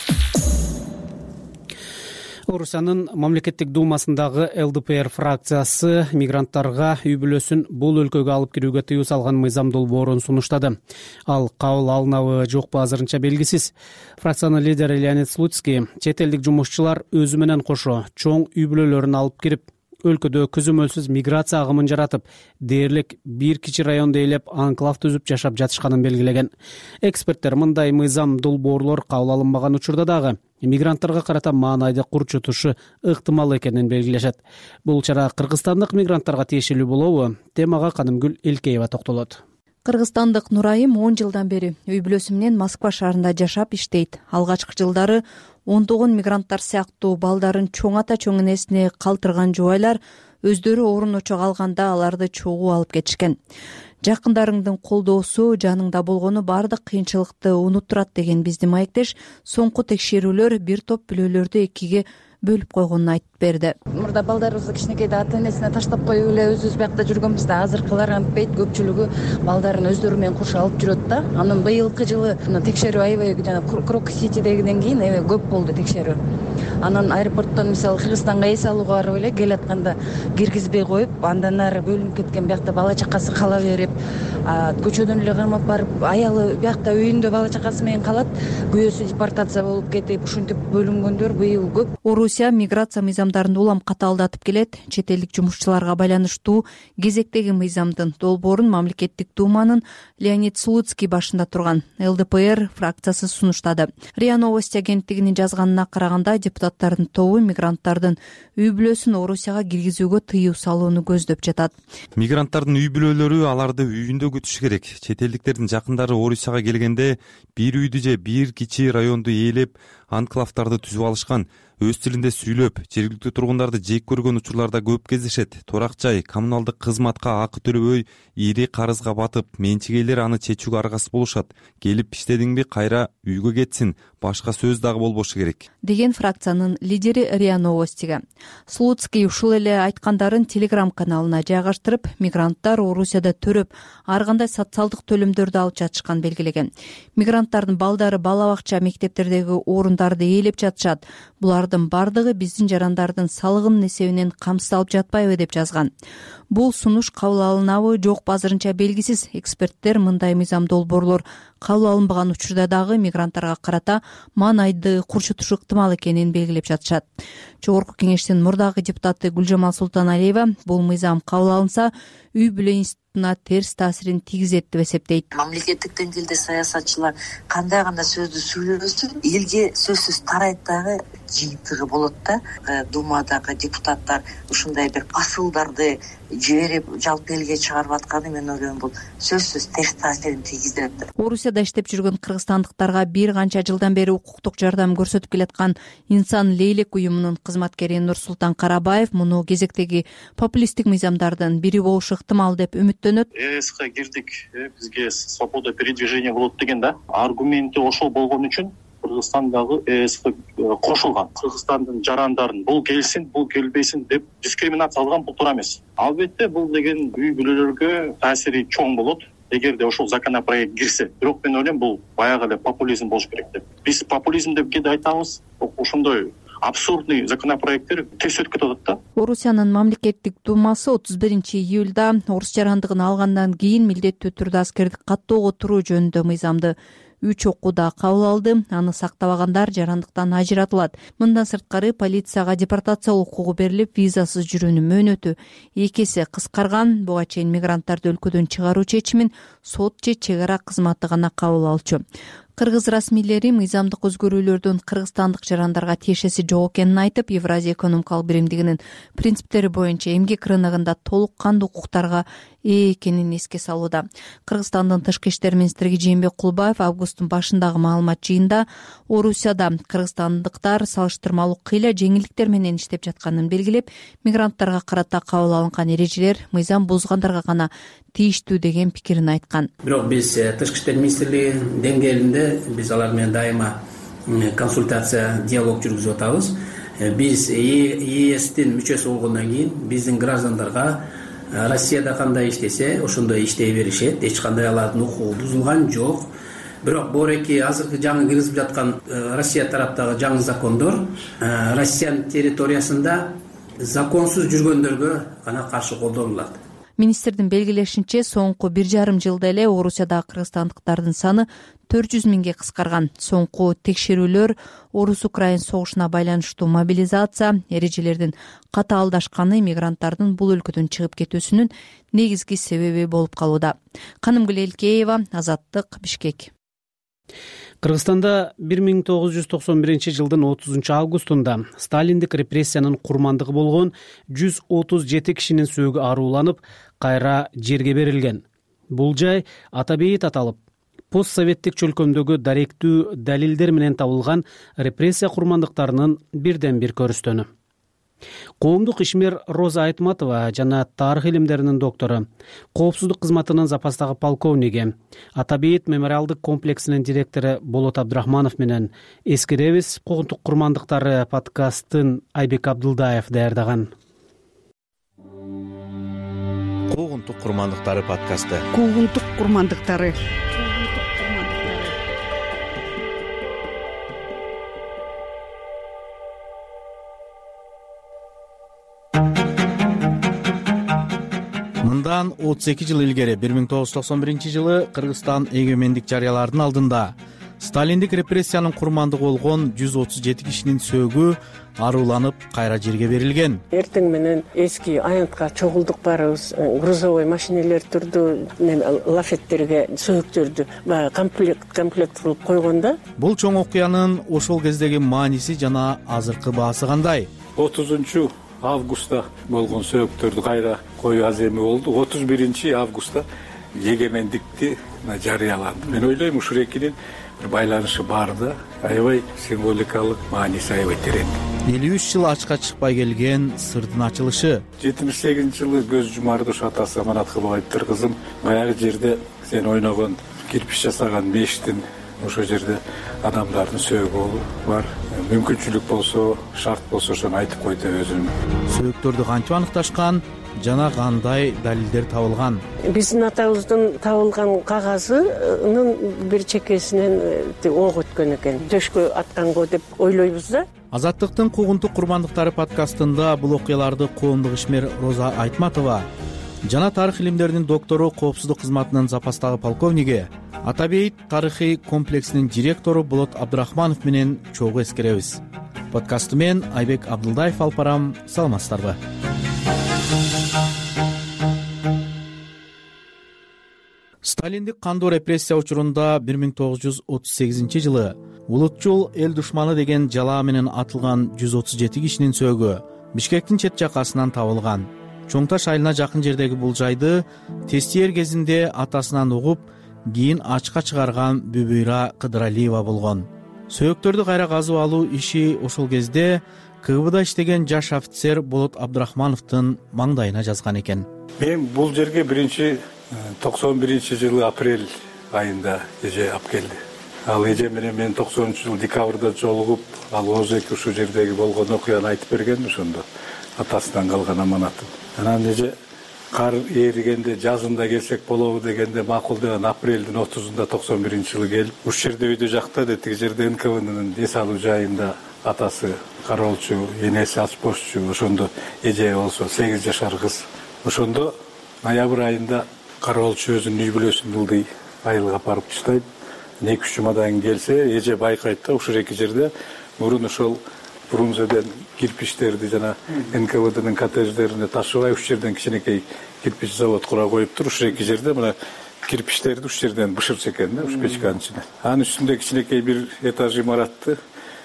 Орусиянын мамлекеттик думасындагы эл дэ пэ эр фракциясы мигранттарга үй бүлөсүн бул өлкөгө алып кирүүгө тыюу салган мыйзам долбоорун сунуштады. Ал кабыл алынабы жокпу азырынча белгисиз. Фракциянын лидери Леонид Слуцкий чет элдик жумушчулар өзү менен кошо чоң үй бүлөлөрүн алып кирип, өлкөдө көзөмөлсүз миграция агымын жаратып, дээрлик бир кичи районду ээлеп анклав түзүп жашап жатышканын белгилеген. Эксперттер мындай мыйзам долбоорлор кабыл алынбаган учурда дагы мигранттарга карата маанайды курчутушу ыктымал экенин белгилешет. Бул чара кыргызстандык мигранттарга тиешелүү болобу? Темага Канымгүл Элкеева токтолот. Кыргызстандык Нурайым он жылдан бери үй бүлөсү менен Москва шаарында жашап иштейт. Алгачкы жылдары ондогон мигранттар сыяктуу балдарын чоң ата чоң энесине калтырган жубайлар өздөрү орун очо калганда аларды чогуу алып кетишкен. Жакындарыңдын колдоосу, жаныңда болгону баардык кыйынчылыкты унуттурат деген биздин маектеш соңку текшерүүлөр бир топ бүлөлөрдү экиге бөлүп койгонун айтып берди. Мурда балдарыбызды кичинекейде ата энесине таштап коюп эле өзүбүз биякта жүргөнбүз да, азыркылар антпейт, көпчүлүгү балдарын өздөрү менен куш алып жүрөт да. Анан быйылкы жылы текшерүү аябай жана Крок-Ситидегиден кийин аябай көп болду текшерүү. Анан аэропорттон мисалы Кыргызстанга эс алууга барып эле келатканда киргизбей коюп, андан ары бөлүнүп кеткен биякта бала чакасы кала берип, көчөдөн эле кармап барып, аялы биякта үйүндө бала чакасы менен калат, күйөөсү депортация болуп кетип, ушинтип бөлүнгөндөр быйыл көп. Орусия миграция мыйзамдарын улам катаалдатып келет. Чет элдик жумушчуларга байланыштуу кезектеги мыйзамдын долбоорун мамлекеттик думанын Леонид Слуцкий башында турган эл дэ пэ эр фракциясы сунуштады. РИА Новости агенттигинин жазганына караганда, депутаттардын тобу мигранттардын үй бүлөсүн Орусияга киргизүүгө тыюу салууну көздөп жатат. Мигранттардын үй бүлөлөрү аларды үйүндө күтүш керек. Чет элдиктердин жакындары Орусияга келгенде бир үйдү же бир кичи районду ээлеп, анклавдарды түзүп алышкан. Өз тилинде сүйлөп, жергиликтүү тургундарды жек көргөн учурларда көп кездешет. Турак жай, коммуналдык кызматка акы төлөбөй, ири карызга батып, менчигейлер аны чечүүгө аргасыз болушат. Келип иштедиңби, кайра үйгө кетсин, башка сөз дагы болбошу керек, деген фракциянын лидери РИА Новостиге. Слуцкий ушул эле айткандарын Телеграм каналына жайгаштырып, мигранттар Орусияда төрөп, ар кандай социалдык төлөмдөрдү алып жатышкан белгилеген. Мигранттардын балдары бала бакча, мектептердеги орундарды ээлеп жатышат. Булардын бардыгы биздин жарандардын салыгынын эсебинен камсыз алып жатпайбы деп жазган. Бул сунуш кабыл алынабы, жокпу азырынча белгисиз. Эксперттер мындай мыйзам долбоорлор кабыл алынбаган учурда дагы мигранттарга карата маанайды курчутуш ыктымал экенин белгилеп жатышат. Жогорку кеңештин мурдагы депутаты Гүлжамал Султаналиева бул мыйзам кабыл алынса, үй бүлө институтуна терс таасирин тийгизет деп эсептейт. Мамлекеттик деңгээлде саясатчылар кандай гана сөздү сүйлөсүн, элге сөзсүз тарайт дагы жыйынтыгы болот да. Думадагы депутаттар ушундай бир асылдарды жиберип жалпы элге чыгарып атканы, мен ойлойм, бул сөзсүз терс таасирин тийгизет. Орусияда иштеп жүргөн кыргызстандыктарга бир канча жылдан бери укуктук жардам көрсөтүп келаткан Инсан Лейлек уюмунун кызматкери Нурсултан Карабаев муну кезектеги популисттик мыйзамдардын бири болушу ыктымал деп үмүттөнөт. ЭСК кирдик, бизге свобода передвижения болот деген да. Аргументи ошол болгон үчүн Кыргызстандагы ЭСК кошулган. Кыргызстандын жарандарын бул келсин, бул келбесин деп дискриминация алган, бул туура эмес. Албетте бул деген үй бүлөлөргө таасири чоң болот эгерде ошол законопроект кирсе. Бирок мен ойлойм, бул баягы эле популизм болуш керек деп. Биз популизм деп кээде айтабыз, ошондой абсурдный законопроекттер тез өтүп кетип атат да. Орусиянын мамлекеттик думасы отуз биринчи июлда орус жарандыгын алгандан кийин милдеттүү түрдө аскердик каттоого туруу жөнүндө мыйзамды үч окууда кабыл алды. Аны сактабагандар жарандыктан ажыратылат. Мындан сырткары полицияга депортация укугу берилип, визасыз жүрүүнүн мөөнөтү эки эсе кыскарган. Буга чейин мигранттарды өлкөдөн чыгаруу чечимин сот же чек ара кызматы гана кабыл алчу. Кыргыз расмийлери мыйзамдык өзгөрүүлөрдүн кыргызстандык жарандарга тиешеси жок экенин айтып, Евразия экономикалык биримдигинин принциптери боюнча эмгек рыногунда толук кандуу укуктарга ээ экенин эске салууда. Кыргызстандын тышкы иштер министри Жээнбек Кулбаев августтун башындагы маалымат жыйында Орусияда кыргызстандыктар салыштырмалуу кыйла жеңилдиктер менен иштеп жатканын белгилеп, мигранттарга карата кабыл алынган эрежелер мыйзам бузгандарга гана тийиштүү деген пикирин айткан. Бирок биз тышкы иштер министрлиги деңгээлинде биз алар менен дайыма консультация, диалог жүргүзүп атабыз. Биз ЕСтин мүчөсү болгондон кийин биздин граждандарга Россияда кандай иштесе, ошондой иштей беришет. Эч кандай алардын укугу бузулган жок. Бирок бореки азыркы жаңы киргизип жаткан Россия тараптагы жаңы закондор Россиянын территориясында законсуз жүргөндөргө гана каршы колдонулат. Министрдин белгилешинче, соңку бир жарым жылда эле Орусиядагы кыргызстандыктардын саны төрт жүз миңге кыскарган. Соңку текшерүүлөр Орус-Украин согушуна байланыштуу мобилизация эрежелердин катаалдашканы мигранттардын бул өлкөдөн чыгып кетүүсүнүн негизги себеби болуп калууда. Канымгүл Элкеева, Азаттык, Бишкек. Кыргызстанда бир миң тогуз жүз токсон биринчи жылдын отузунчу августунда сталиндик репрессиянын курмандыгы болгон жүз отуз жети кишинин сөөгү арууланып, кайра жерге берилген. Бул жай Атабейит аталып, постсоветтик чөлкөмдөгү даректүү далилдер менен табылган репрессия курмандыктарынын бирден бир көрүстөнү. коомдук ишмер Роза Айтматова жана тарых илимдеринин доктору, коопсуздук кызматынын запастагы полковниги, Ата бейит мемориалдык комплексинин директору Болот Абдрахманов менен эскеребиз. Куугунтук курмандыктары подкастын Айбек Абдылдаев даярдаган. Куугунтук курмандыктары подкасты. Куугунтук курмандыктары. Мындан отуз эки жыл илгери бир миң тогуз жүз токсон биринчи жылы Кыргызстан эгемендик жарыялардын алдында сталиндик репрессиянын курмандыгы болгон жүз отуз жети кишинин сөөгү аруланып кайра жерге берилген. Эртең менен эски аянтка чогулдук баарыбыз, грузовой машинелер турду, лафеттерге сөөктөрдү комплект комплект кылып койгондо. Бул чоң окуянын ошол кездеги мааниси жана азыркы баасы кандай? отузунчу августта болгон сөөктөрдү кайра коюу аземи болду. отуз биринчи августта эгемендикти жарыяланды. Мен ойлойм ушул экинин бир байланышы бар да, аябай символикалык мааниси аябай терең. элүү үч жыл ачка чыкпай келген сырдын ачылышы. жетимиш сегизинчи жылы көз жумарды ушу атасы Аманат Кылбаевдер кызым баягы жерде сен ойногон кирпич жасаган мештин ошол жерде адамдардын сөөгү бар. Мүмкүнчүлүк болсо, шарт болсо ошону айтып кой деп өзүм. Сөөктөрдү кантип аныкташкан жана кандай далилдер табылган? Биздин атабыздын табылган кагазынын бир чекесинен ок өткөн экен. Төшкө атканго деп ойлойбуз да. Азаттыктын куугунтук курмандыктары подкастында бул окуяларды коомдук ишмер Роза Айтматова жана тарых илимдеринин доктору, коопсуздук кызматынын запастагы полковниги, Ата бейит тарыхый комплексинин директору Болот Абдрахманов менен чогуу эскеребиз. Подкастты мен Айбек Абдылдаев алып барам. Саламатсыздарбы? Сталиндик кандуу репрессия учурунда бир миң тогуз жүз отуз сегизинчи жылы улутчул эл душманы деген жалаа менен атылган жүз отуз жети кишинин сөөгү Бишкектин чет жакасынан табылган. Чоң Таш айылына жакын жердеги бул жайды тестиер кезинде атасынан угуп, кийин ачка чыгарган Бүбүйра Кыдыралиева болгон. Сөөктөрдү кайра казып алуу иши ошол кезде КГБда иштеген жаш офицер Болот Абдрахмановдун маңдайына жазган экен. Мен бул жерге биринчи токсон биринчи жылы апрель айында эже алып келди. Ал эже менен мен токсонунчу жыл декабрда жолугуп, ал өзү эки ушул жердеги болгон окуяны айтып берген ошондо атасынан калган аманатын. Анан эже кар эригенде жазында келсек болобу дегенде макул деген апрелдин отузунда токсон биринчи жылы келип, уш жерде үйдө жакта да тиги жерде эн ка внын эс алуу жайында атасы кароолчу, энеси аспозчу, ошондо эже болсо сегиз жашар кыз. Ошондо ноябрь айында кароолчу өзүнүн үй бүлөсүн ылдый айылга барып таштайт. эки үч жумадан кийин келсе, эже байкайт да ушул эки жерде мурун ошол Фрунзеден кирпичтерди жана эн ка вднын коттедждерине ташыбай уш жерден кичинекей кирпич завод кура коюптур. Ушул эки жерде мына кирпичтерди уш жерден бышырчу экен да, уш печканын ичине. Анын үстүндө кичинекей бир этаж имаратты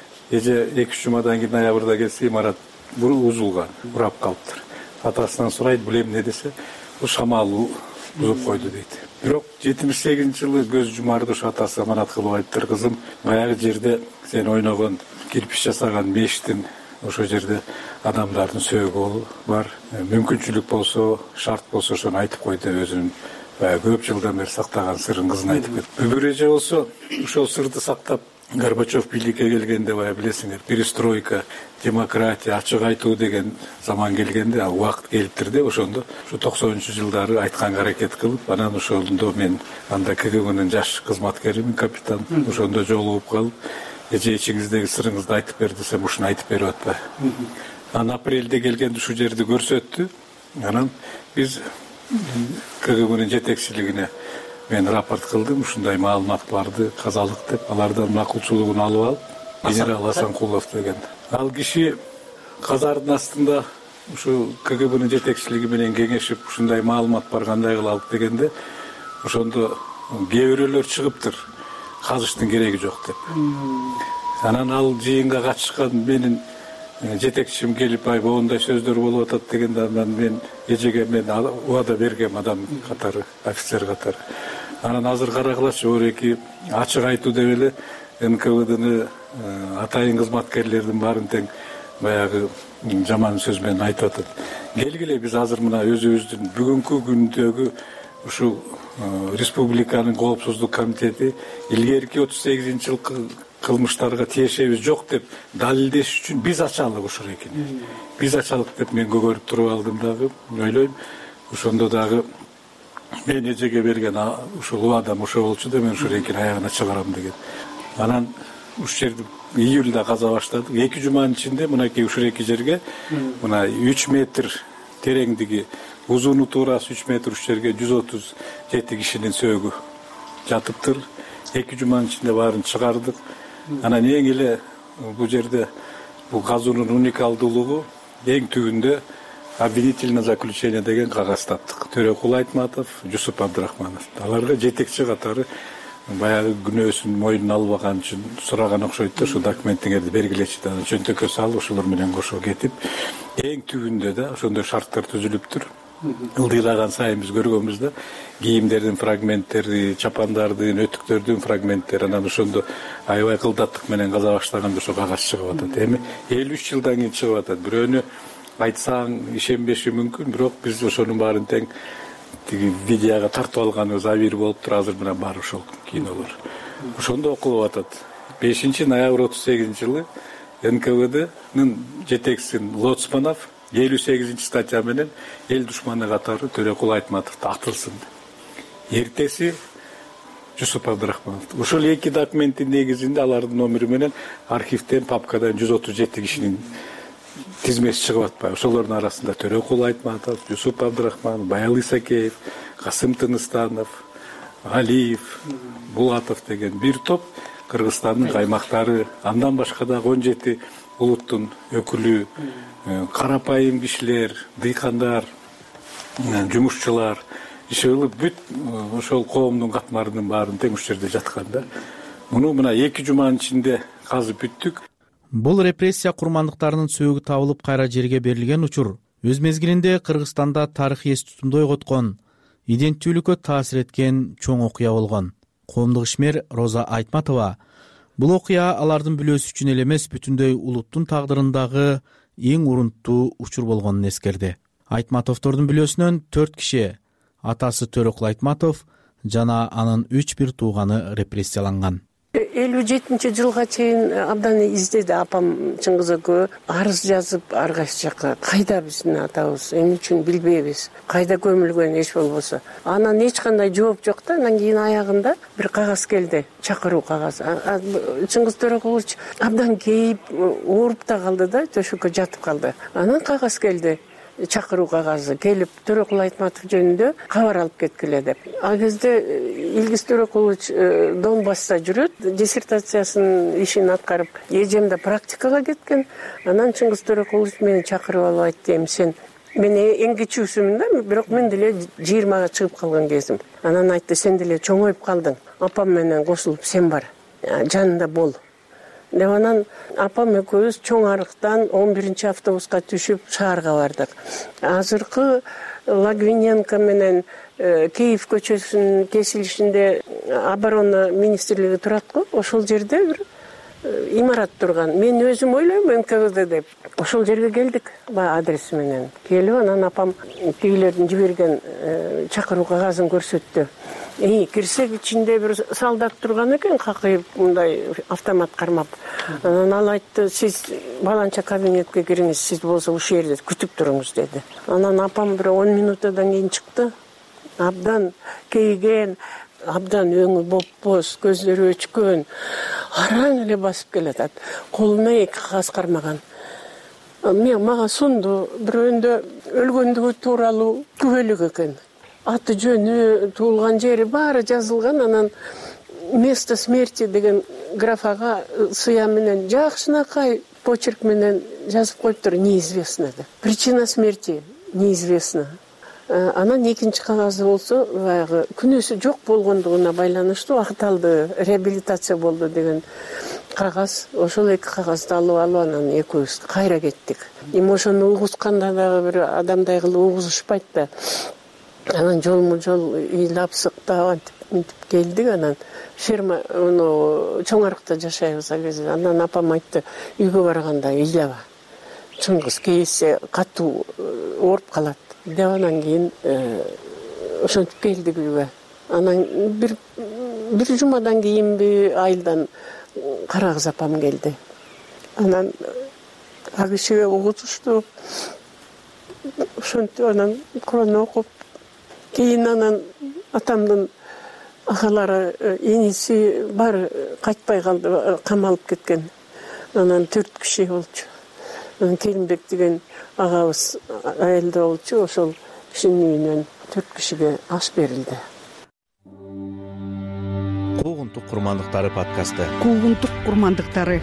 эже эки үч жумадан кийин ноябрда келсе, имарат бузулган, урап калыптыр. Атасынан сурайт, бул эмне десе, бул шамал бузуп койду дейт. Бирок жетимиш сегизинчи жылы көз жумарды ушу атасы Аманат Кылбаевдер кызым баягы жерде сен ойногон кирпич жасаган мештин ошол жерде адамдардын сөөгү бар. Мүмкүнчүлүк болсо, шарт болсо ошону айтып кой деп өзүнүн баягы көп жылдан бери сактаган сырын кызына айтып кетти. Бүбүр эже болсо ушул сырды сактап Горбачев бийликке келгенде бая билесиңер, перестройка, демократия, ачык айтуу деген заман келгенде, ал убакыт келиптир деп ошондо ушу токсонунчу жылдары айтканга аракет кылып, анан ошондо мен анда ка гэ бнын жаш кызматкеримин, капитан, ошондо жолугуп калып, эже ичиңиздеги сырыңызды айтып бер десем, ушуну айтып берип атпайбы. Анан апрелде келгенде ушул жерди көрсөттү. Анан биз ка гэ бнын жетекчилигине мен рапорт кылдым, ушундай маалымат барды, казалык деп, алардан макулчулугун алып алып, генерал Асанкулов деген. Ал киши казардын астында ушу ка гэ бнын жетекчилиги менен кеңешип, ушундай маалымат бар, кандай кылалык дегенде, ошондо кээ бирөөлөр чыгыптыр, казыштын кереги жок деп. Анан ал жыйынга катышкан менин жетекчим келип, ай моундай сөздөр болуп атат дегенде, анан мен эжеге мен убада бергем, адам катары, офицер катары. Анан азыр карагылачы, ореки ачык айтуу деп эле эн ка вэ дны атайын кызматкерлердин баарын тең баягы жаман сөз менен айтып атат. Келгиле биз азыр мына өзүбүздүн бүгүнкү күндөгү ушул республиканын коопсуздук комитети илгерки отуз сегизинчи жылкы кылмыштарга тиешебиз жок деп далилдеш үчүн биз ачалык ушул экен. Биз ачалык деп мен көгөрүп туруп алдым дагы, ойлойм. Ошондо дагы мен эжеге берген ушул убадам ошо болчу да, мен ушул экен аягына чыгарам деген. Анан ушул жерди июлда каза баштадык. эки жуманын ичинде мынакей ушул эки жерге мына үч метр тереңдиги, узуну туурасы үч метр ушул жерге жүз отуз жети кишинин сөөгү жатыптыр. эки жуманын ичинде баарын чыгардык. Анан эң эле бул жерде бул казуунун уникалдуулугу эң түбүндө обвинительное заключение деген кагаз таптык. Төрөкул Айтматов, Жусуп Абдрахманов. Аларга жетекчи катары баягы күнөөсүн мойнуна албаган үчүн сураган окшойт да, ушу документиңерди бергилечи да, чөнтөккө салып ошолор менен кошо кетип, эң түбүндө да ошондой шарттар түзүлүптүр. Ылдыйлаган сайын биз көргөнбүз да, кийимдердин фрагменттери, чапандардын, өтүктөрдүн фрагменттери, анан ошондо аябай кылдаттык менен каза баштаганда ошо кагаз чыгып атат. Эми элүү үч жылдан кийин чыгып атат. Бирөөнү айтсаң ишенбеши мүмкүн, бирок биз ошонун баарын тең тиги видеого тартып алганыбыз абийир болуптур. Азыр мына бар ошол кинолор. Ошондо окулуп атат. бешинчи ноябрь отуз сегизинчи жылы эн ка вэ днын жетекчиси Лоцманов элүү сегизинчи статья менен эл душманы катары Төрөкул Айтматовду атылсын. Эртеси Жусуп Абдрахманов. Ошол эки документтин негизинде алардын номери менен архивден, папкадан жүз отуз жети кишинин тизмеси чыгып атпайбы. Ошолордун арасында Төрөкул Айтматов, Жусуп Абдрахманов, Баял Исакеев, Касым Тыныстанов, Алиев, Булатов деген бир топ Кыргызстандын каймактары, андан башка дагы он жети улуттун өкүлү, карапайым кишилер, дыйкандар, жумушчулар иши кылып бүт ошол коомдун катмарынын баарын тең ушул жерде жаткан да. Муну мына эки жуманын ичинде казып бүттүк. Бул репрессия курмандыктарынын сөөгү табылып кайра жерге берилген учур өз мезгилинде Кыргызстанда тарыхый эс тутумду ойготкон, иденттүүлүккө таасир эткен чоң окуя болгон. Коомдук ишмер Роза Айтматова бул окуя алардын бүлөөсү үчүн эле эмес, бүтүндөй улуттун тагдырындагы эң урунттуу учур болгонун эскерди. Айтматовдордун бүлөөсүнөн төрт киши, атасы Төрөкул Айтматов жана анын үч бир тууганы репрессияланган. элүү жетинчи жылга чейин абдан издеди апам Чыңгыз экөө, арыз жазып ар кайсы жакка. Кайда биздин атабыз, эмне үчүн билбейбиз, кайда көмүлгөн эч болбосо. Анан эч кандай жооп жок да. Анан кийин аягында бир кагаз келди, чакыруу кагазы. Чыңгыз Төрөкулович абдан кейип, ооруп да калды да, төшөккө жатып калды. Анан кагаз келди, чакыруу кагазы келип, Төрөкул Айтматов жөнүндө кабар алып кеткиле деп. Ал кезде Илгиз Төрөкулович Донбасста жүрөт, диссертациясын ишин аткарып, эжем да практикага кеткен. Анан Чыңгыз Төрөкулович мени чакырып алып айтты, эми сен мен эң кичүүсүмүн да, бирок мен деле жыйырмага чыгып калган кезим. Анан айтты, сен деле чоңоюп калдың, апам менен кошулуп сен бар, жанында бол деп. Анан апам экөөбүз чоң арыктан он биринчи автобуска түшүп шаарга бардык. Азыркы Лагвиненко менен Киев көчөсүнүн кесилишинде оборона министрлиги турат го, ошол жерде бир имарат турган. Мен өзүм ойлойм эн ка вэ дэ деп. Ошол жерге келдик, баягы адреси менен. Келип анан апам тигилердин жиберген чакыруу кагазын көрсөттү. И кирсек ичинде бир солдат турган экен, какыйып мындай автомат кармап. Анан ал айтты, сиз баланча кабинетке кириңиз, сиз болсо ушул жерде күтүп туруңуз деди. Анан апам бир он минуттан кийин чыкты. Абдан кейген, абдан өңү бопбоз, көздөрү өчкөн, араң эле басып келатат. Колуна эки кагаз кармаган. Мен мага сунду, бирөөндө өлгөндүгү тууралуу күбөлүк экен. Аты жөнү, туулган жери баары жазылган. Анан место смерти деген графага сыя менен жакшынакай почерк менен жазып коюптур, неизвестно деп. Причина смерти неизвестна. Анан экинчи кагазы болсо баягы күнөөсү жок болгондугуна байланыштуу акталды, реабилитация болду деген кагаз. Ошол эки кагазды алып алып анан экөөбүз кайра кеттик. Эми ошону угусканда дагы бир адамдай кылып угузушпайт да. Анан жолму жол ыйлап сыктап антип мынтип келдик. Анан ферма чоң арыкта жашайбыз ал кезде. Анан апам айтты, үйгө барганда ыйлаба. Чыңгыз кейсе катуу ооруп калат деп анан кийин ошентип келдик үйгө. Анан бир бир жумадан кийинби айылдан Карагыз апам келди. Анан ал кишиге угутушту. Ошентип анан Куран окуп, кийин анан атамдын агалары, иниси баары кайтпай калды, камалып кеткен. Анан төрт киши болчу. Анан Келимбек деген агабыз айылда болчу, ошол кишинин үйүнөн төрт кишиге аш берилди. Куугунтук курмандыктары подкасты. Куугунтук курмандыктары.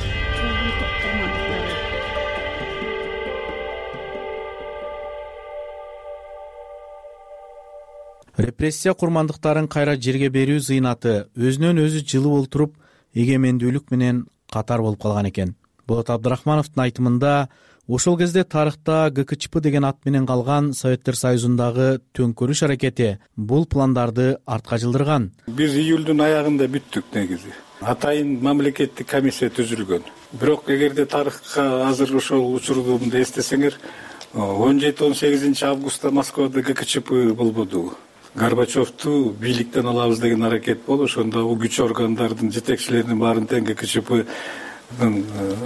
Репрессия курмандыктарын кайра жерге берүү зыйнаты өзүнөн өзү жылып олтуруп эгемендүүлүк менен катар болуп калган экен. Болот Абдрахмановдун айтымында ошол кезде тарыхта ГКЧП деген ат менен калган Советтер Союзундагы төңкөрүш аракети бул пландарды артка жылдырган. Биз июлдун аягында бүттүк негизи. Атайын мамлекеттик комиссия түзүлгөн. Бирок эгерде тарыхка азыр ошол учурдумду эстесеңер, он жети он сегизинчи августта Москвада ГКЧП болбоду. Горбачевду бийликтен алабыз деген аракет болуп, ошондо күч органдардын жетекчилеринин баарын тең ГКЧПдын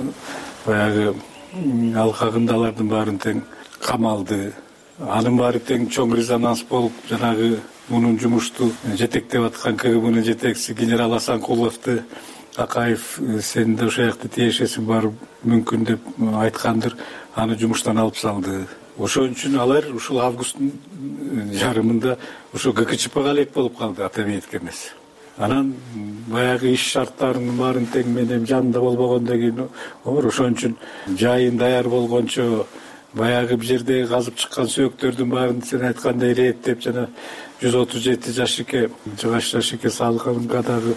баягы алкагында алардын баарын тең камалды. Анын баары тең чоң резонанс болуп, жанагы мунун жумушту жетектеп аткан КГБнын жетекчиси генерал Асанкуловду Акаев сен да ошол жакта тиешесиң бар мүмкүн деп айткандыр, аны жумуштан алып салды. Ошон үчүн алар ушул августтун жарымында ошо ГКЧПга элек болуп калды, Атамбетовго эмес. Анан баягы иш шарттарынын баарын тең менен жанында болбогондон кийин ошон үчүн жайын даяр болгончо баягы бир жерде казып чыккан сөөктөрдүн баарын сен айткандай реттеп жана жүз отуз жети жашике жыгач жашике салганга дагы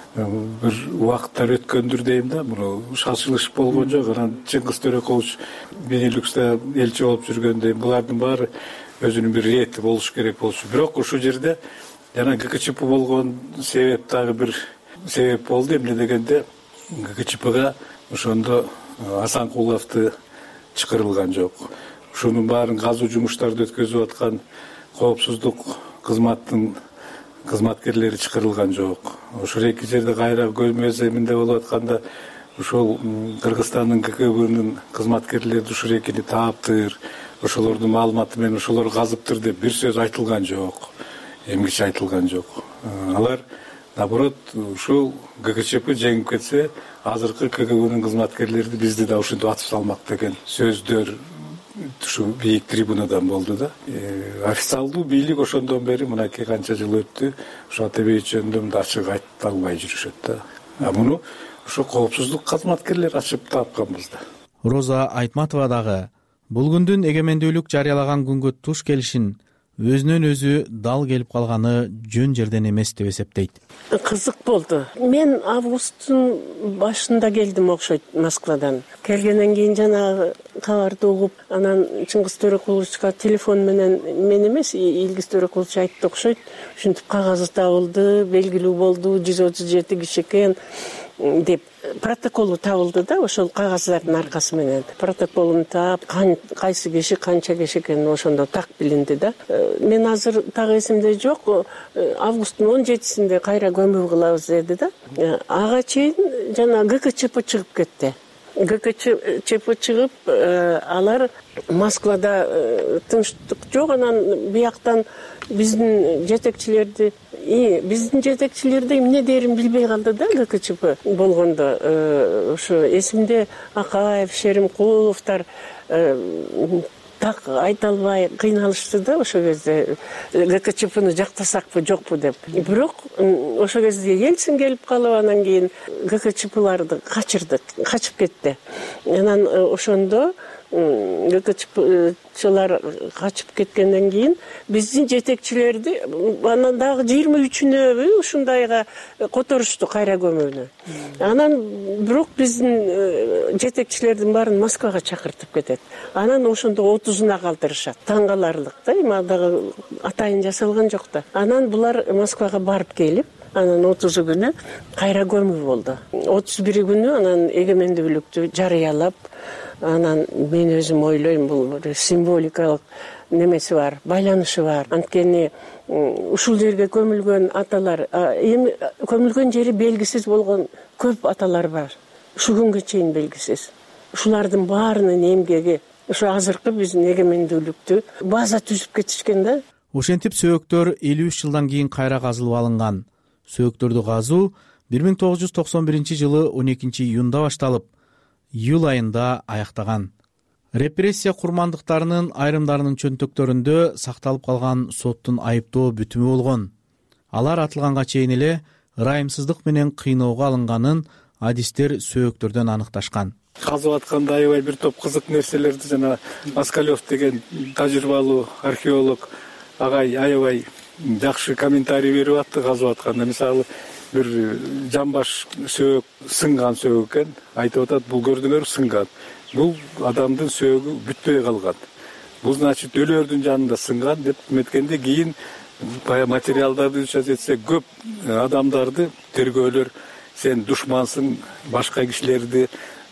бир убакыттар өткөндүр дейм да. Муну шалчылыш болгон жок. Анан Чыңгыз Төрөкулович Бенилюкста элчи болуп жүргөндө булардын баары өзүнүн бир рети болуш керек болчу. Бирок ушул жерде жана ГКЧП болгон себеп дагы бир себеп болду. Эмне дегенде ГКЧПга ошондо Асанкуловду чакырылган жок. Ушунун баарын казуу жумуштарды өткөзүп аткан коопсуздук кызматтын кызматкерлери чакырылган жок. Ошол эки жерде кайра көзөмөлдө болуп атканда ушул Кыргызстандын ГКБнын кызматкерлери ушул экини тааптыр, ошолордун маалыматы менен ошолор казыптыр деп бир сөз айтылган жок. Эмгиче айтылган жок. Алар наоборот ушул ГКЧП жеңип кетсе, азыркы КГБнын кызматкерлери бизди да ушинтип атып салмак деген сөздөр ушу бийик трибунадан болду да. Официалдуу бийлик ошондон бери мынакей канча жыл өттү, ошо Атабек жөнүндө ачык айта албай жүрүшөт да. А муну ошо коопсуздук кызматкерлери ачып тапканбыз да. Роза Айтматова дагы бул күндүн эгемендүүлүк жарыялаган күнгө туш келишин өзүнөн өзү дал келип калганы жөн жерден эмес деп эсептейт. Кызык болду. Мен августтун башында келдим окшойт Москвадан. Келгенден кийин жанагы кабарды угуп, анан Чыңгыз Төрөкуловичка телефон менен мен эмес, Илгиз Төрөкулович айтты окшойт. Ушинтип кагазы табылды, белгилүү болду, жүз отуз жети киши экен деп протоколу табылды да, ошол кагаздардын аркасы менен. Протоколун таап, кайсы киши канча киши экени ошондо так билинди да. Мен азыр так эсимде жок, августтун он жетисинде кайра көмүү кылабыз деди да. Ага чейин жана ГКЧП чыгып кетти. ГКЧП чыгып, алар Москвада тынчтык жок, анан бияктан биздин жетекчилерди, биздин жетекчилерди эмне дерин билбей калды да ГКЧП болгондо. Ошо эсимде Акаев, Шеримкуловдор так айта албай кыйналышты да ошол кезде, ГКЧПны жактасакпы жокпу деп. Бирок ошол кезде Ельцин келип калып, анан кийин ГКЧПларды качырдык, качып кетти. Анан ошондо ГКЧПчылар качып кеткенден кийин биздин жетекчилерди анан дагы жыйырма үчүнө ушундайга которушту кайра көмүүнү. Анан бирок биздин жетекчилердин баарын Москвага чакыртып кетет. Анан ошондо отузуна калтырышат. Таң каларлык да, эми дагы атайын жасалган жок да. Анан булар Москвага барып келип, анан отузу күнү кайра көмүү болду. отуз бири күнү анан эгемендүүлүктү жарыялап, анан мен өзүм ойлойм, бул символикалык немеси бар, байланышы бар. Анткени ушул жерге көмүлгөн аталар, эми көмүлгөн жери белгисиз болгон көп аталар бар. Ушул күнгө чейин белгисиз. Ушулардын баарынын эмгеги ушу азыркы биздин эгемендүүлүктү база түзүп кетишкен да. Ошентип сөөктөр элүү үч жылдан кийин кайра казылып алынган. Сөөктөрдү казуу бир миң тогуз жүз токсон биринчи жылы он экинчи июнда башталып, июль айында аяктаган. Репрессия курмандыктарынын айрымдарынын чөнтөктөрүндө сакталып калган соттун айыптоо бүтүмү болгон. Алар атылганга чейин эле ырайымсыздык менен кыйноого алынганын адистер сөөктөрдөн аныкташкан. Казып атканда аябай бир топ кызык нерселерди жана Москалев деген тажрыйбалуу археолог агай аябай жакшы комментарий берип атты казып атканда. Мисалы, бир жамбаш сөөк сынган сөөк экен. Айтып атат, бул көрдүңөр сынган. Бул адамдын сөөгү бүтпөй калган. Бул значит өлөрдүн жанында сынган деп эметкенде кийин баягы материалдарды ичат этсе көп адамдарды тергөөлөр сен душмансың, башка кишилерди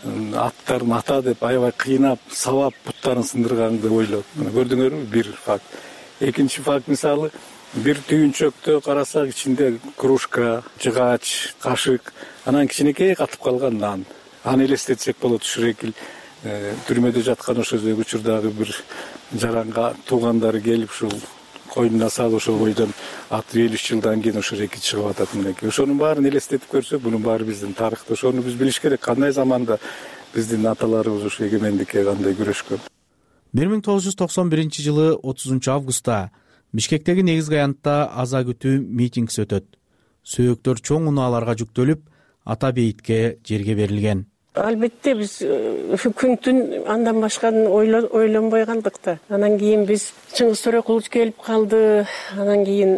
аттарын ата деп аябай кыйнап, сабап буттарын сындырганды ойлоп. Көрдүңөрбү, бир факт. Экинчи факт, мисалы, бир түйүнчөктө карасак ичинде кружка, жыгач, кашык, анан кичинекей катып калган нан. Аны элестетсек болот. Шурекил түрмөдө жаткан ошол учурдагы бир жаранга туугандары келип ушул койнуна салып ошол бойдон аты элүү үч жылдан кийин ошол эки чыгып атат мынакей. Ошонун баарын элестетип көрсөк, бунун баары биздин тарыхта. Ошону биз билиш керек. Кандай заманда биздин аталарыбыз ушу эгемендикке кандай күрөшкөн. бир миң тогуз жүз токсон биринчи жылы отузунчу августта Бишкектеги негизги аянтта аза күтүү митингиси өтөт. Сөөктөр чоң унааларга жүктөлүп, ата бейитке жерге берилген. Албетте биз ушу күнтүн андан башканы ойлонбой калдык да. Анан кийин биз Чыңгыз Төрөкулович келип калды. Анан кийин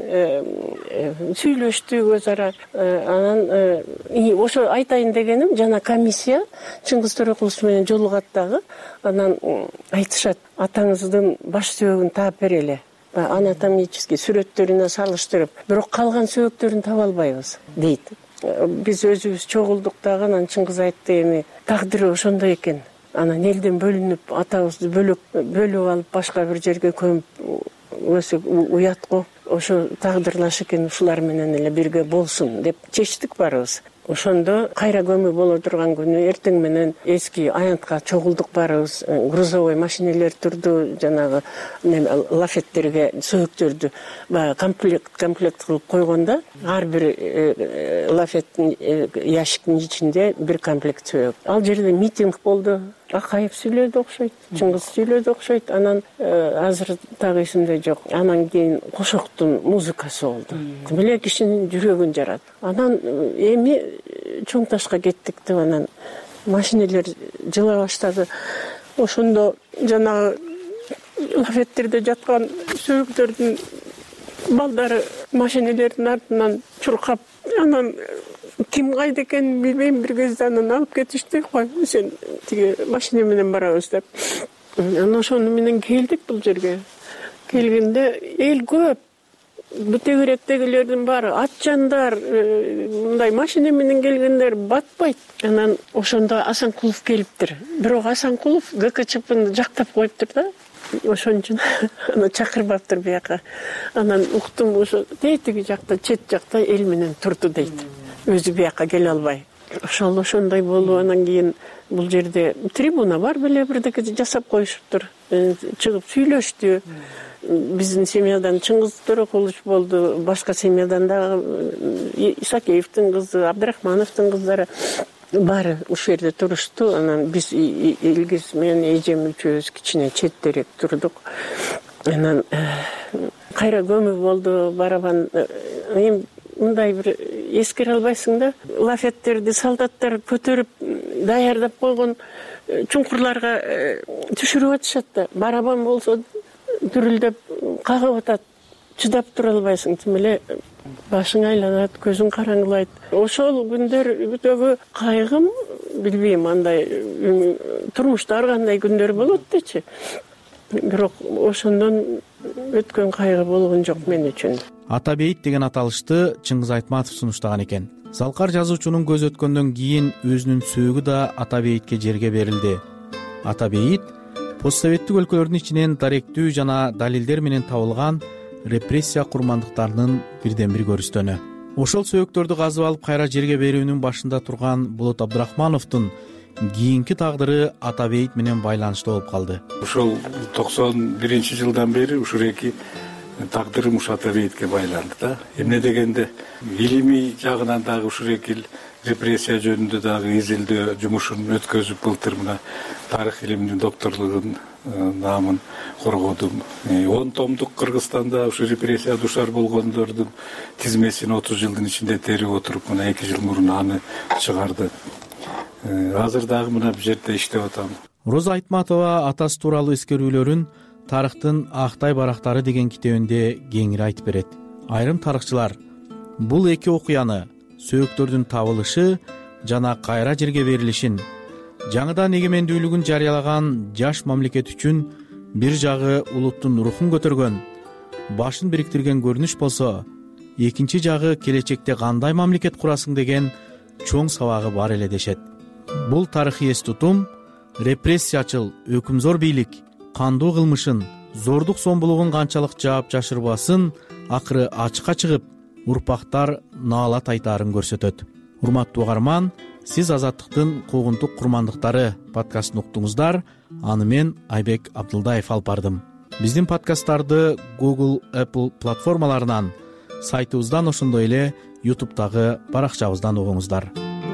сүйлөштүк өз ара. Анан ошо айтайын дегеним, жана комиссия Чыңгыз Төрөкулович менен жолугат дагы. Анан айтышат, атаңыздын баш сөөгүн таап берели. Анатомический сүрөттөрүнө салыштырып, бирок калган сөөктөрүн таба албайбыз дейт. Биз өзүбүз чогулдук дагы, анан Чыңгыз айтты, эми тагдыры ошондой экен. Анан элден бөлүнүп, атабызды бөлөк бөлүп алып башка бир жерге көмүп өсөк уят го. Ошо тагдырлаш экен, ушулар менен эле бирге болсун деп чечтик баарыбыз. Ошондо кайра көмүү боло турган күнү эртең менен эски аянтка чогулдук баарыбыз. Грузовой машинелер турду, жанагы лафеттерге сөөктөрдү баягы комплект комплект кылып койгондо, ар бир лафеттин ящиктин ичинде бир комплект сөөк. Ал жерде митинг болду. Акаев сүйлөдү окшойт, Чыңгыз сүйлөдү окшойт. Анан азыр так эсимде жок. Анан кийин кошоктун музыкасы болду. Тим эле кишинин жүрөгүн жарат. Анан эми чоң ташка кеттик деп анан машинелер жыла баштады. Ошондо жанагы лафеттерде жаткан сөөктөрдүн балдары машинелердин артынан чуркап, анан ким кайда экенин билбейм, бир кезде анан алып кетишти. Кой, сен тиги машина менен барабыз деп. Анан ошону менен келдик бул жерге. Келгенде эл көп. Бүтөгүрөктөгүлөрдүн баары атчандар, мындай машина менен келгендер батпайт. Анан ошондо Асанкулов келиптир. Бирок Асанкулов ГКЧПны жактап коюптур да. Ошон үчүн аны чакырбаптыр бияка. Анан уктум, ошо тетиги жакта, чет жакта эл менен турду дейт. Өзү бияка келе албай. Ошол ошондой болду. Анан кийин бул жерде трибуна бар беле, бирдеке жасап коюшуптур. Чыгып сүйлөштү. Биздин семьядан Чыңгыз Төрөкулович болду, башка семьядан дагы Исакеевдин кызы, Абдрахмановдун кыздары баары ушул жерде турушту. Анан биз Илгиз менен эжем үчөөбүз кичине четтерээк турдук. Анан кайра көмүү болду, барабан. Эми мындай бир эскере албайсың да, лафеттерди солдаттар көтөрүп даярдап койгон чуңкурларга түшүрүп атышат да. Барабан болсо дүрүлдөп кагып атат. Чыдап тура албайсың, тим эле башың айланат, көзүң караңгылайт. Ошол күндөрдөгү кайгым, билбейм, андай турмушта ар кандай күндөр болот дечи. Бирок ошондон өткөн кайгы болгон жок мен үчүн. Ата бейит деген аталышты Чыңгыз Айтматов сунуштаган экен. Залкар жазуучунун көз өткөндөн кийин өзүнүн сөөгү да ата бейитке жерге берилди. Ата бейит постсоветтик өлкөлөрдүн ичинен даректүү жана далилдер менен табылган репрессия курмандыктарынын бирден бир көрүстөнү. Ошол сөөктөрдү казып алып кайра жерге берүүнүн башында турган Болот Абдрахмановдун кийинки тагдыры ата бейит менен байланыштуу болуп калды. Ошол токсон биринчи жылдан бери ушул эки тагдырым ушу ата бейитке байланды да. Эмне дегенде илимий жагынан дагы ушул эки репрессия жөнүндө дагы изилдөө жумушун өткөзүп былтыр мына тарых илиминин докторлугун наамын коргодум. он томдук Кыргызстанда ушу репрессия душар болгондордун тизмесин отуз жылдын ичинде терип отуруп мына эки жыл мурун аны чыгарды. Азыр дагы мына бул жерде иштеп атам. Роза Айтматова атасы тууралуу эскерүүлөрүн Тарыхтын Актай барактары деген китебинде кеңири айтып берет. Айрым тарыхчылар бул эки окуяны сөөктөрдүн табылышы жана кайра жерге берилишин жаңыдан эгемендүүлүгүн жарыялаган жаш мамлекет үчүн бир жагы улуттун рухун көтөргөн, башын бириктирген көрүнүш болсо, экинчи жагы келечекте кандай мамлекет курасың деген чоң сабагы бар эле дешет. Бул тарыхый эс тутум репрессиячыл өкүмзор бийлик кандуу кылмышын, зордук сомбулугун канчалык жаап жашырбасын акыры ачыкка чыгып, урпактар наалат айтаарын көрсөтөт. Урматтуу угарман, сиз Азаттыктын куугунтук курмандыктары подкастын уктуңуздар. Аны мен Айбек Абдылдаев алып бардым. Биздин подкасттарды Google, Apple платформаларынан, сайтыбыздан, ошондой эле YouTube'дагы баракчабыздан угуңуздар.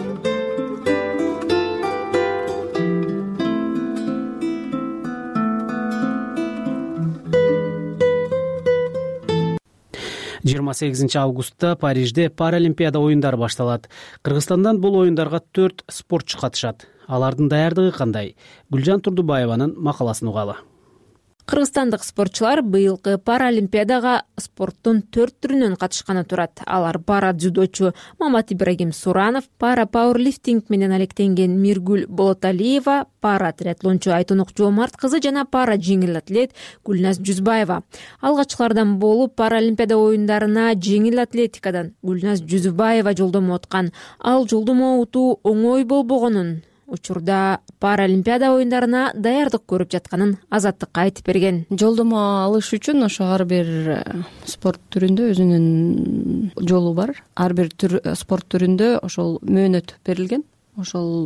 жыйырма сегизинчи августта Парижде Паралимпиада оюндары башталат. Кыргызстандан бул оюндарга төрт спортчу катышат. Алардын даярдыгы кандай? Гүлжан Турдубаеванын макаласын угалы. Кыргызстандык спортчулар быйылкы Паралимпиадага спорттун төрт түрүнөн катышканы турат. Алар пара дзюдочу Мамат Ибрагим Суранов, пара пауэрлифтинг менен алектенген Миргүл Болоталиева, пара триатлончу Айтунук Жоомарт кызы жана пара жеңил атлет Гүлназ Жүзбаева. Алгачкылардан болуп Паралимпиада оюндарына жеңил атлетикадан Гүлназ Жүзбаева жолдомо уткан. Ал жолдомо утуу оңой болбогонун, учурда Паралимпиада оюндарына даярдык көрүп жатканын Азаттыкка айтып берген. Жолдомо алыш үчүн ошо ар бир спорт түрүндө өзүнүн жолу бар. Ар бир түр спорт түрүндө ошол мөөнөт берилген. Ошол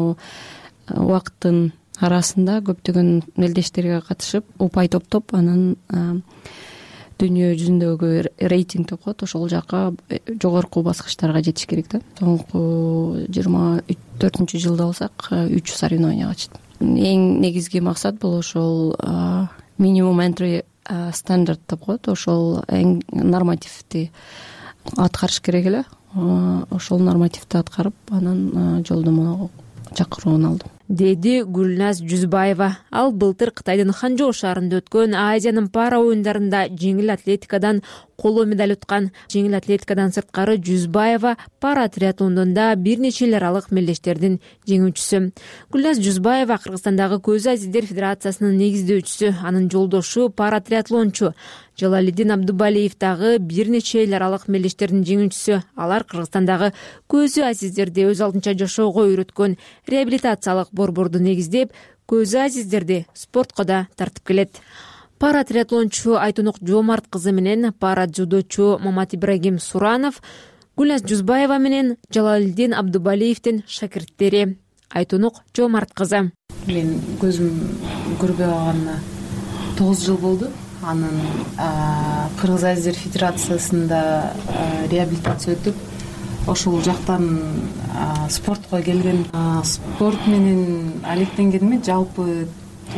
убакыттын арасында көптөгөн мелдештерге катышып, упай топтоп, анан дүйнө жүзүндөгү рейтинг деп коет, ошол жака жогорку баскычтарга жетиш керек да. Соңку жыйырма төртүнчү жылда болсак үч соревнованияга чыктым. Эң негизги максат бул ошол минимум entry стандарт деп коет, ошол эң нормативди аткарыш керек эле. Ошол нормативди аткарып, анан жолдомо чакыруун алдым, деди Гүлназ Жүзбаева. Ал былтыр Кытайдын Ханчжоу шаарында өткөн Азиянын пара оюндарында жеңил атлетикадан коло медаль уткан. Жеңил атлетикадан сырткары Жүзбаева пара триатлондон да бир нече эл аралык мелдештердин жеңүүчүсү. Гүлназ Жүзбаева Кыргызстандагы Көз Азиздер Федерациясынын негиздөөчүсү, анын жолдошу пара триатлончу Жалалиддин Абдубалиев дагы бир нече эл аралык мелдештердин жеңүүчүсү. Алар Кыргызстандагы Көзү Азиздерди өз алдынча жашоого үйрөткөн реабилитациялык борборду негиздеп, Көзү Азиздерди спортко да тартып келет. Пара триатлончу Айтунук Жоомарт кызы менен пара дзюдочу Мамат Ибрагим Суранов Гүлназ Жүзбаева менен Жалалиддин Абдубалиевдин шакирттери. Айтунук Жоомарт кызы: Мен көзүм көрбөй калганына тогуз жыл болду. Анын Кыргыз Азиздер Федерациясында реабилитация өтүп, ошол жактан спортко келген. Спорт менен алектенгениме жалпы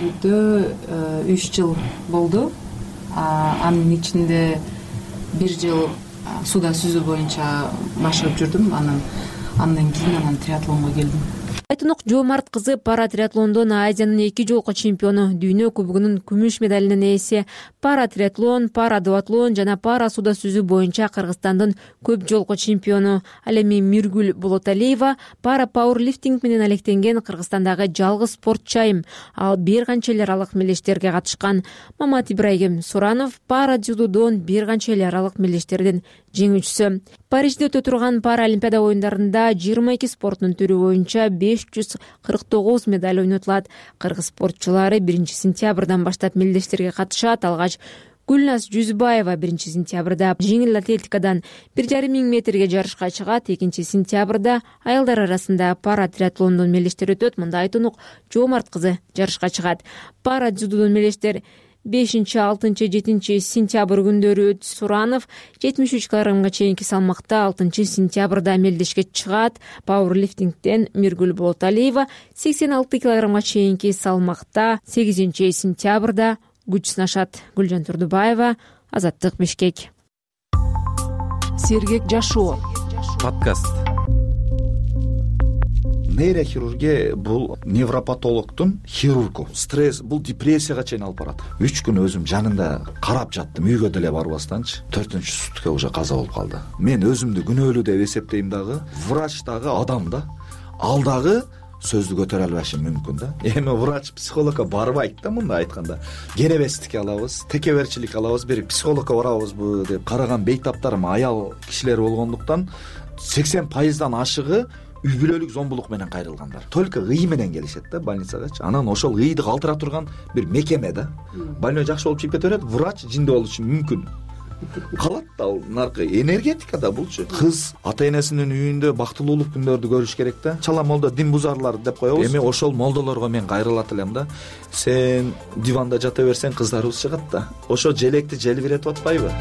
түрдө үч жыл болду. Анын ичинде бир жыл сууда сүзүү боюнча башкарып жүрдүм. Анан андан кийин анан триатлонго келдим. Айтунук Жоомарт кызы пара триатлондон Азиянын эки жолку чемпиону, дүйнө кубогунун күмүш медалинин ээси, пара триатлон, пара дуатлон жана пара сууда сүзүү боюнча Кыргызстандын көп жолку чемпиону. Ал эми Миргүл Болоталиева пара пауэрлифтинг менен алектенген Кыргызстандагы жалгыз спортчу айым. Ал бир канча эл аралык мелдештерге катышкан. Мамат Ибрагим Суранов пара дзюдодон бир канча эл аралык мелдештердин жеңүүчүсү. Парижде өтө турган пара олимпиада оюндарында жыйырма эки спорттун түрү боюнча беш жүз кырк тогуз медаль ойнотулат. Кыргыз спортчулары биринчи сентябрдан баштап мелдештерге катышат. Алгач Гүлназ Жүзбаева биринчи сентябрда жеңил атлетикадан бир жарым миң метрге жарышка чыгат. экинчи сентябрда аялдар арасында пара триатлондон мелдештер өтөт. Мында Айтунук Жоомарт кызы жарышка чыгат. Пара дзюдодон мелдештер бешинчи, алтынчы, жетинчи сентябрь күндөрү өтүп, Суранов жетимиш үч килограммга чейинки салмакта алтынчы сентябрда мелдешке чыгат. Пауэрлифтингден Миргүл Болоталиева сексен алты килограммга чейинки салмакта сегизинчи сентябрда күч сынашат. Гүлжан Турдубаева, Азаттык, Бишкек. Сергек жашоо подкаст. Нейрохирургия бул невропатологдун хирургу. Стресс бул депрессияга чейин алып барат. үч күн өзүм жанында карап жаттым, үйгө деле барбастанчы. төртүнчү сутка уже каза болуп калды. Мен өзүмдү күнөөлүү деп эсептейм дагы. Врач дагы адам да. Ал дагы сөздү көтөрө албашы мүмкүн да. Эми врач психологко барбайт да, мындай айтканда. Керебестик алабыз, текеберчилик алабыз, бир психологко барабызбы деп караган бейтаптарым аял кишилер болгондуктан сексен пайыздан ашыгы үй бүлөлүк зомбулук менен кайрылгандар. Только ый менен келишет да больницагачы. Анан ошол ыйды калтыра турган бир мекеме да. Больной жакшы болуп чыгып кете берет, врач жинде болушу мүмкүн. Калат да ал наркы энергетика да булчу. Кыз ата энесинин үйүндө бактылуулук күндөрдү көрүш керек да. Чала молдо дин бузарлар деп коебуз. Эми ошол молдолорго мен кайрылат элем да. Сен диванда жата берсең кыздарыбыз чыгат да. Ошо желекти желбиретип атпайбы?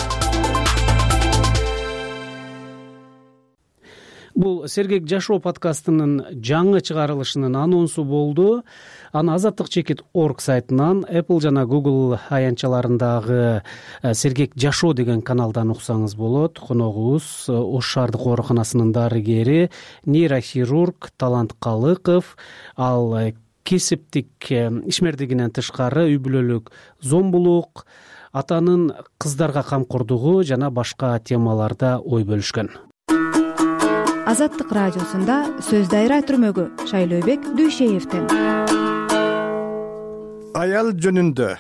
Бул Сергек жашоо подкастынын жаңы чыгарылышынын анонсу болду. Аны азаттык чекит точка орг сайтынан, Apple жана Google аянтчаларындагы Сергек жашоо деген каналдан уксаңыз болот. Коногубуз Ош шаардык ооруканасынын дарыгери, нейрохирург Талант Калыков. Ал кесиптик ишмердигинен тышкары үй бүлөлүк зомбулук, атанын кыздарга камкордугу жана башка темаларда ой бөлүшкөн. Азаттык радиосунда сөз дайра түрмөгү Шайлообек Дүйшеевден. Аял жөнүндө.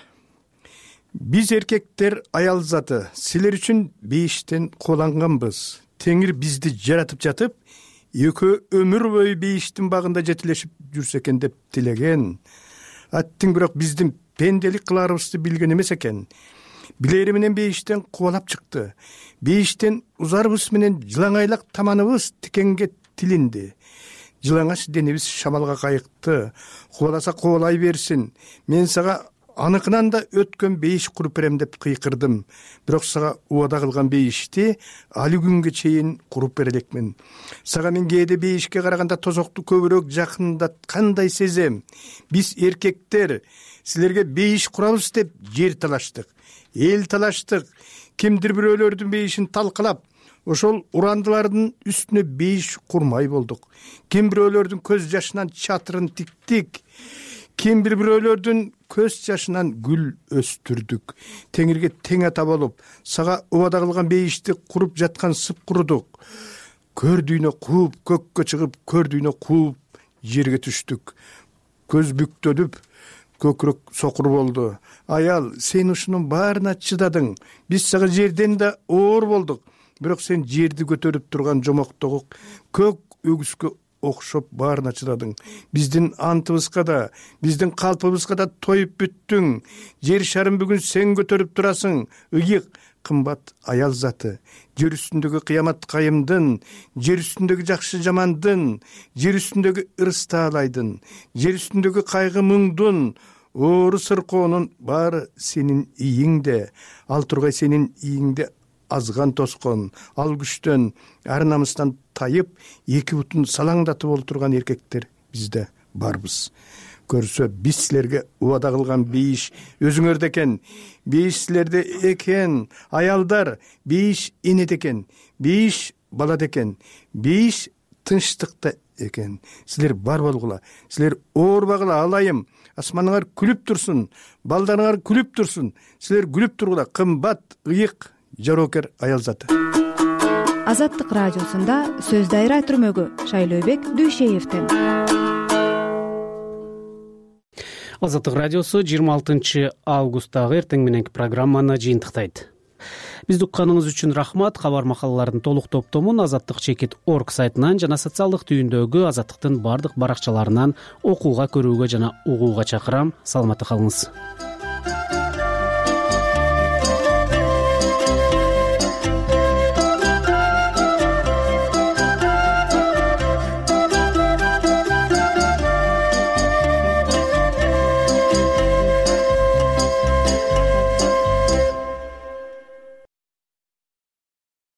Биз эркектер аял заты, силер үчүн бейиштен кууланганбыз. Теңир бизди жаратып жатып, экөө өмүр бою бейиштин багында жетилешип жүрсө экен деп тилеген. Аттың бирок биздин пенделик кыларыбызды билген эмес экен. Билери менен бейиштен кубалап чыкты. Бейиштен узарыбыз менен жылаңайлак таманыбыз тикенге тилинди. Жылаңач денебиз шамалга кайыкты. Кубаласа кубалай берсин. Мен сага аныкынан да өткөн бейиш куруп берем деп кыйкырдым. Бирок сага убада кылган бейишти али күнгө чейин куруп бере элекмин. Сага мен кээде бейишке караганда тозокту көбүрөөк жакындаткандай сезем. Биз эркектер силерге бейиш курабыз деп жер талаштык. Эл талаштык. Кимдир бирөөлөрдүн бейишин талкалап, ошол урандылардын үстүнө бейиш курмай болдук. Ким бирөөлөрдүн көз жашынан чатырын тиктик. Ким бир бирөөлөрдүн көз жашынан гүл өстүрдүк. Теңирге тең ата болуп, сага убада кылган бейишти куруп жаткан сып курудук. Көрдүйнө кууп, көккө чыгып, көрдүйнө кууп, жерге түштүк. Көз бүктөлүп, көкүрөк сокур болду. Аял, сен ушунун баарына чыдадың. Биз сага жерден да оор болдук. Бирок сен жерди көтөрүп турган жомоктогу көк өгүскө окшоп баарына чыдадың. Биздин антыбызга да, биздин калпыбызга да тоюп бүттүң. Жер шарын бүгүн сен көтөрүп турасың. Ыйык, кымбат аял заты. Жер үстүндөгү кыямат кайымдын, жер үстүндөгү жакшы жамандын, жер үстүндөгү ырыс таалайдын, жер үстүндөгү кайгы муңдун, оору сыркоонун баары сенин ийиңде. Ал тургай сенин ийиңде азган тоскон, ал күчтөн, ар намыстан тайып, эки бутун салаңдатып олтурган эркектер бизде барбыз. Көрсө биз силерге убада кылган бейиш өзүңөрдө экен. Бейиш силерде экен. Аялдар, бейиш энеде экен. Бейиш балада экен. Бейиш тынчтыкта экен. Силер бар болгула, силер оорубагыла, алайым, асманыңар күлүп турсун, балдарыңар күлүп турсун, силер күлүп тургула, кымбат, ыйык, жоокер аял заты. Азаттык радиосунда сөз дайра түрмөгү Шайлообек Дүйшеевден. Азаттык радиосу жыйырма алтынчы августтагы эртең мененки программаны жыйынтыктайт. Бизди укканыңыз үчүн рахмат. Кабар макалалардын толук топтомун азаттык чекит орг сайтынан жана социалдык түйүндөгү Азаттыктын бардык баракчаларынан окууга, көрүүгө жана угууга чакырам. Саламатта калыңыз.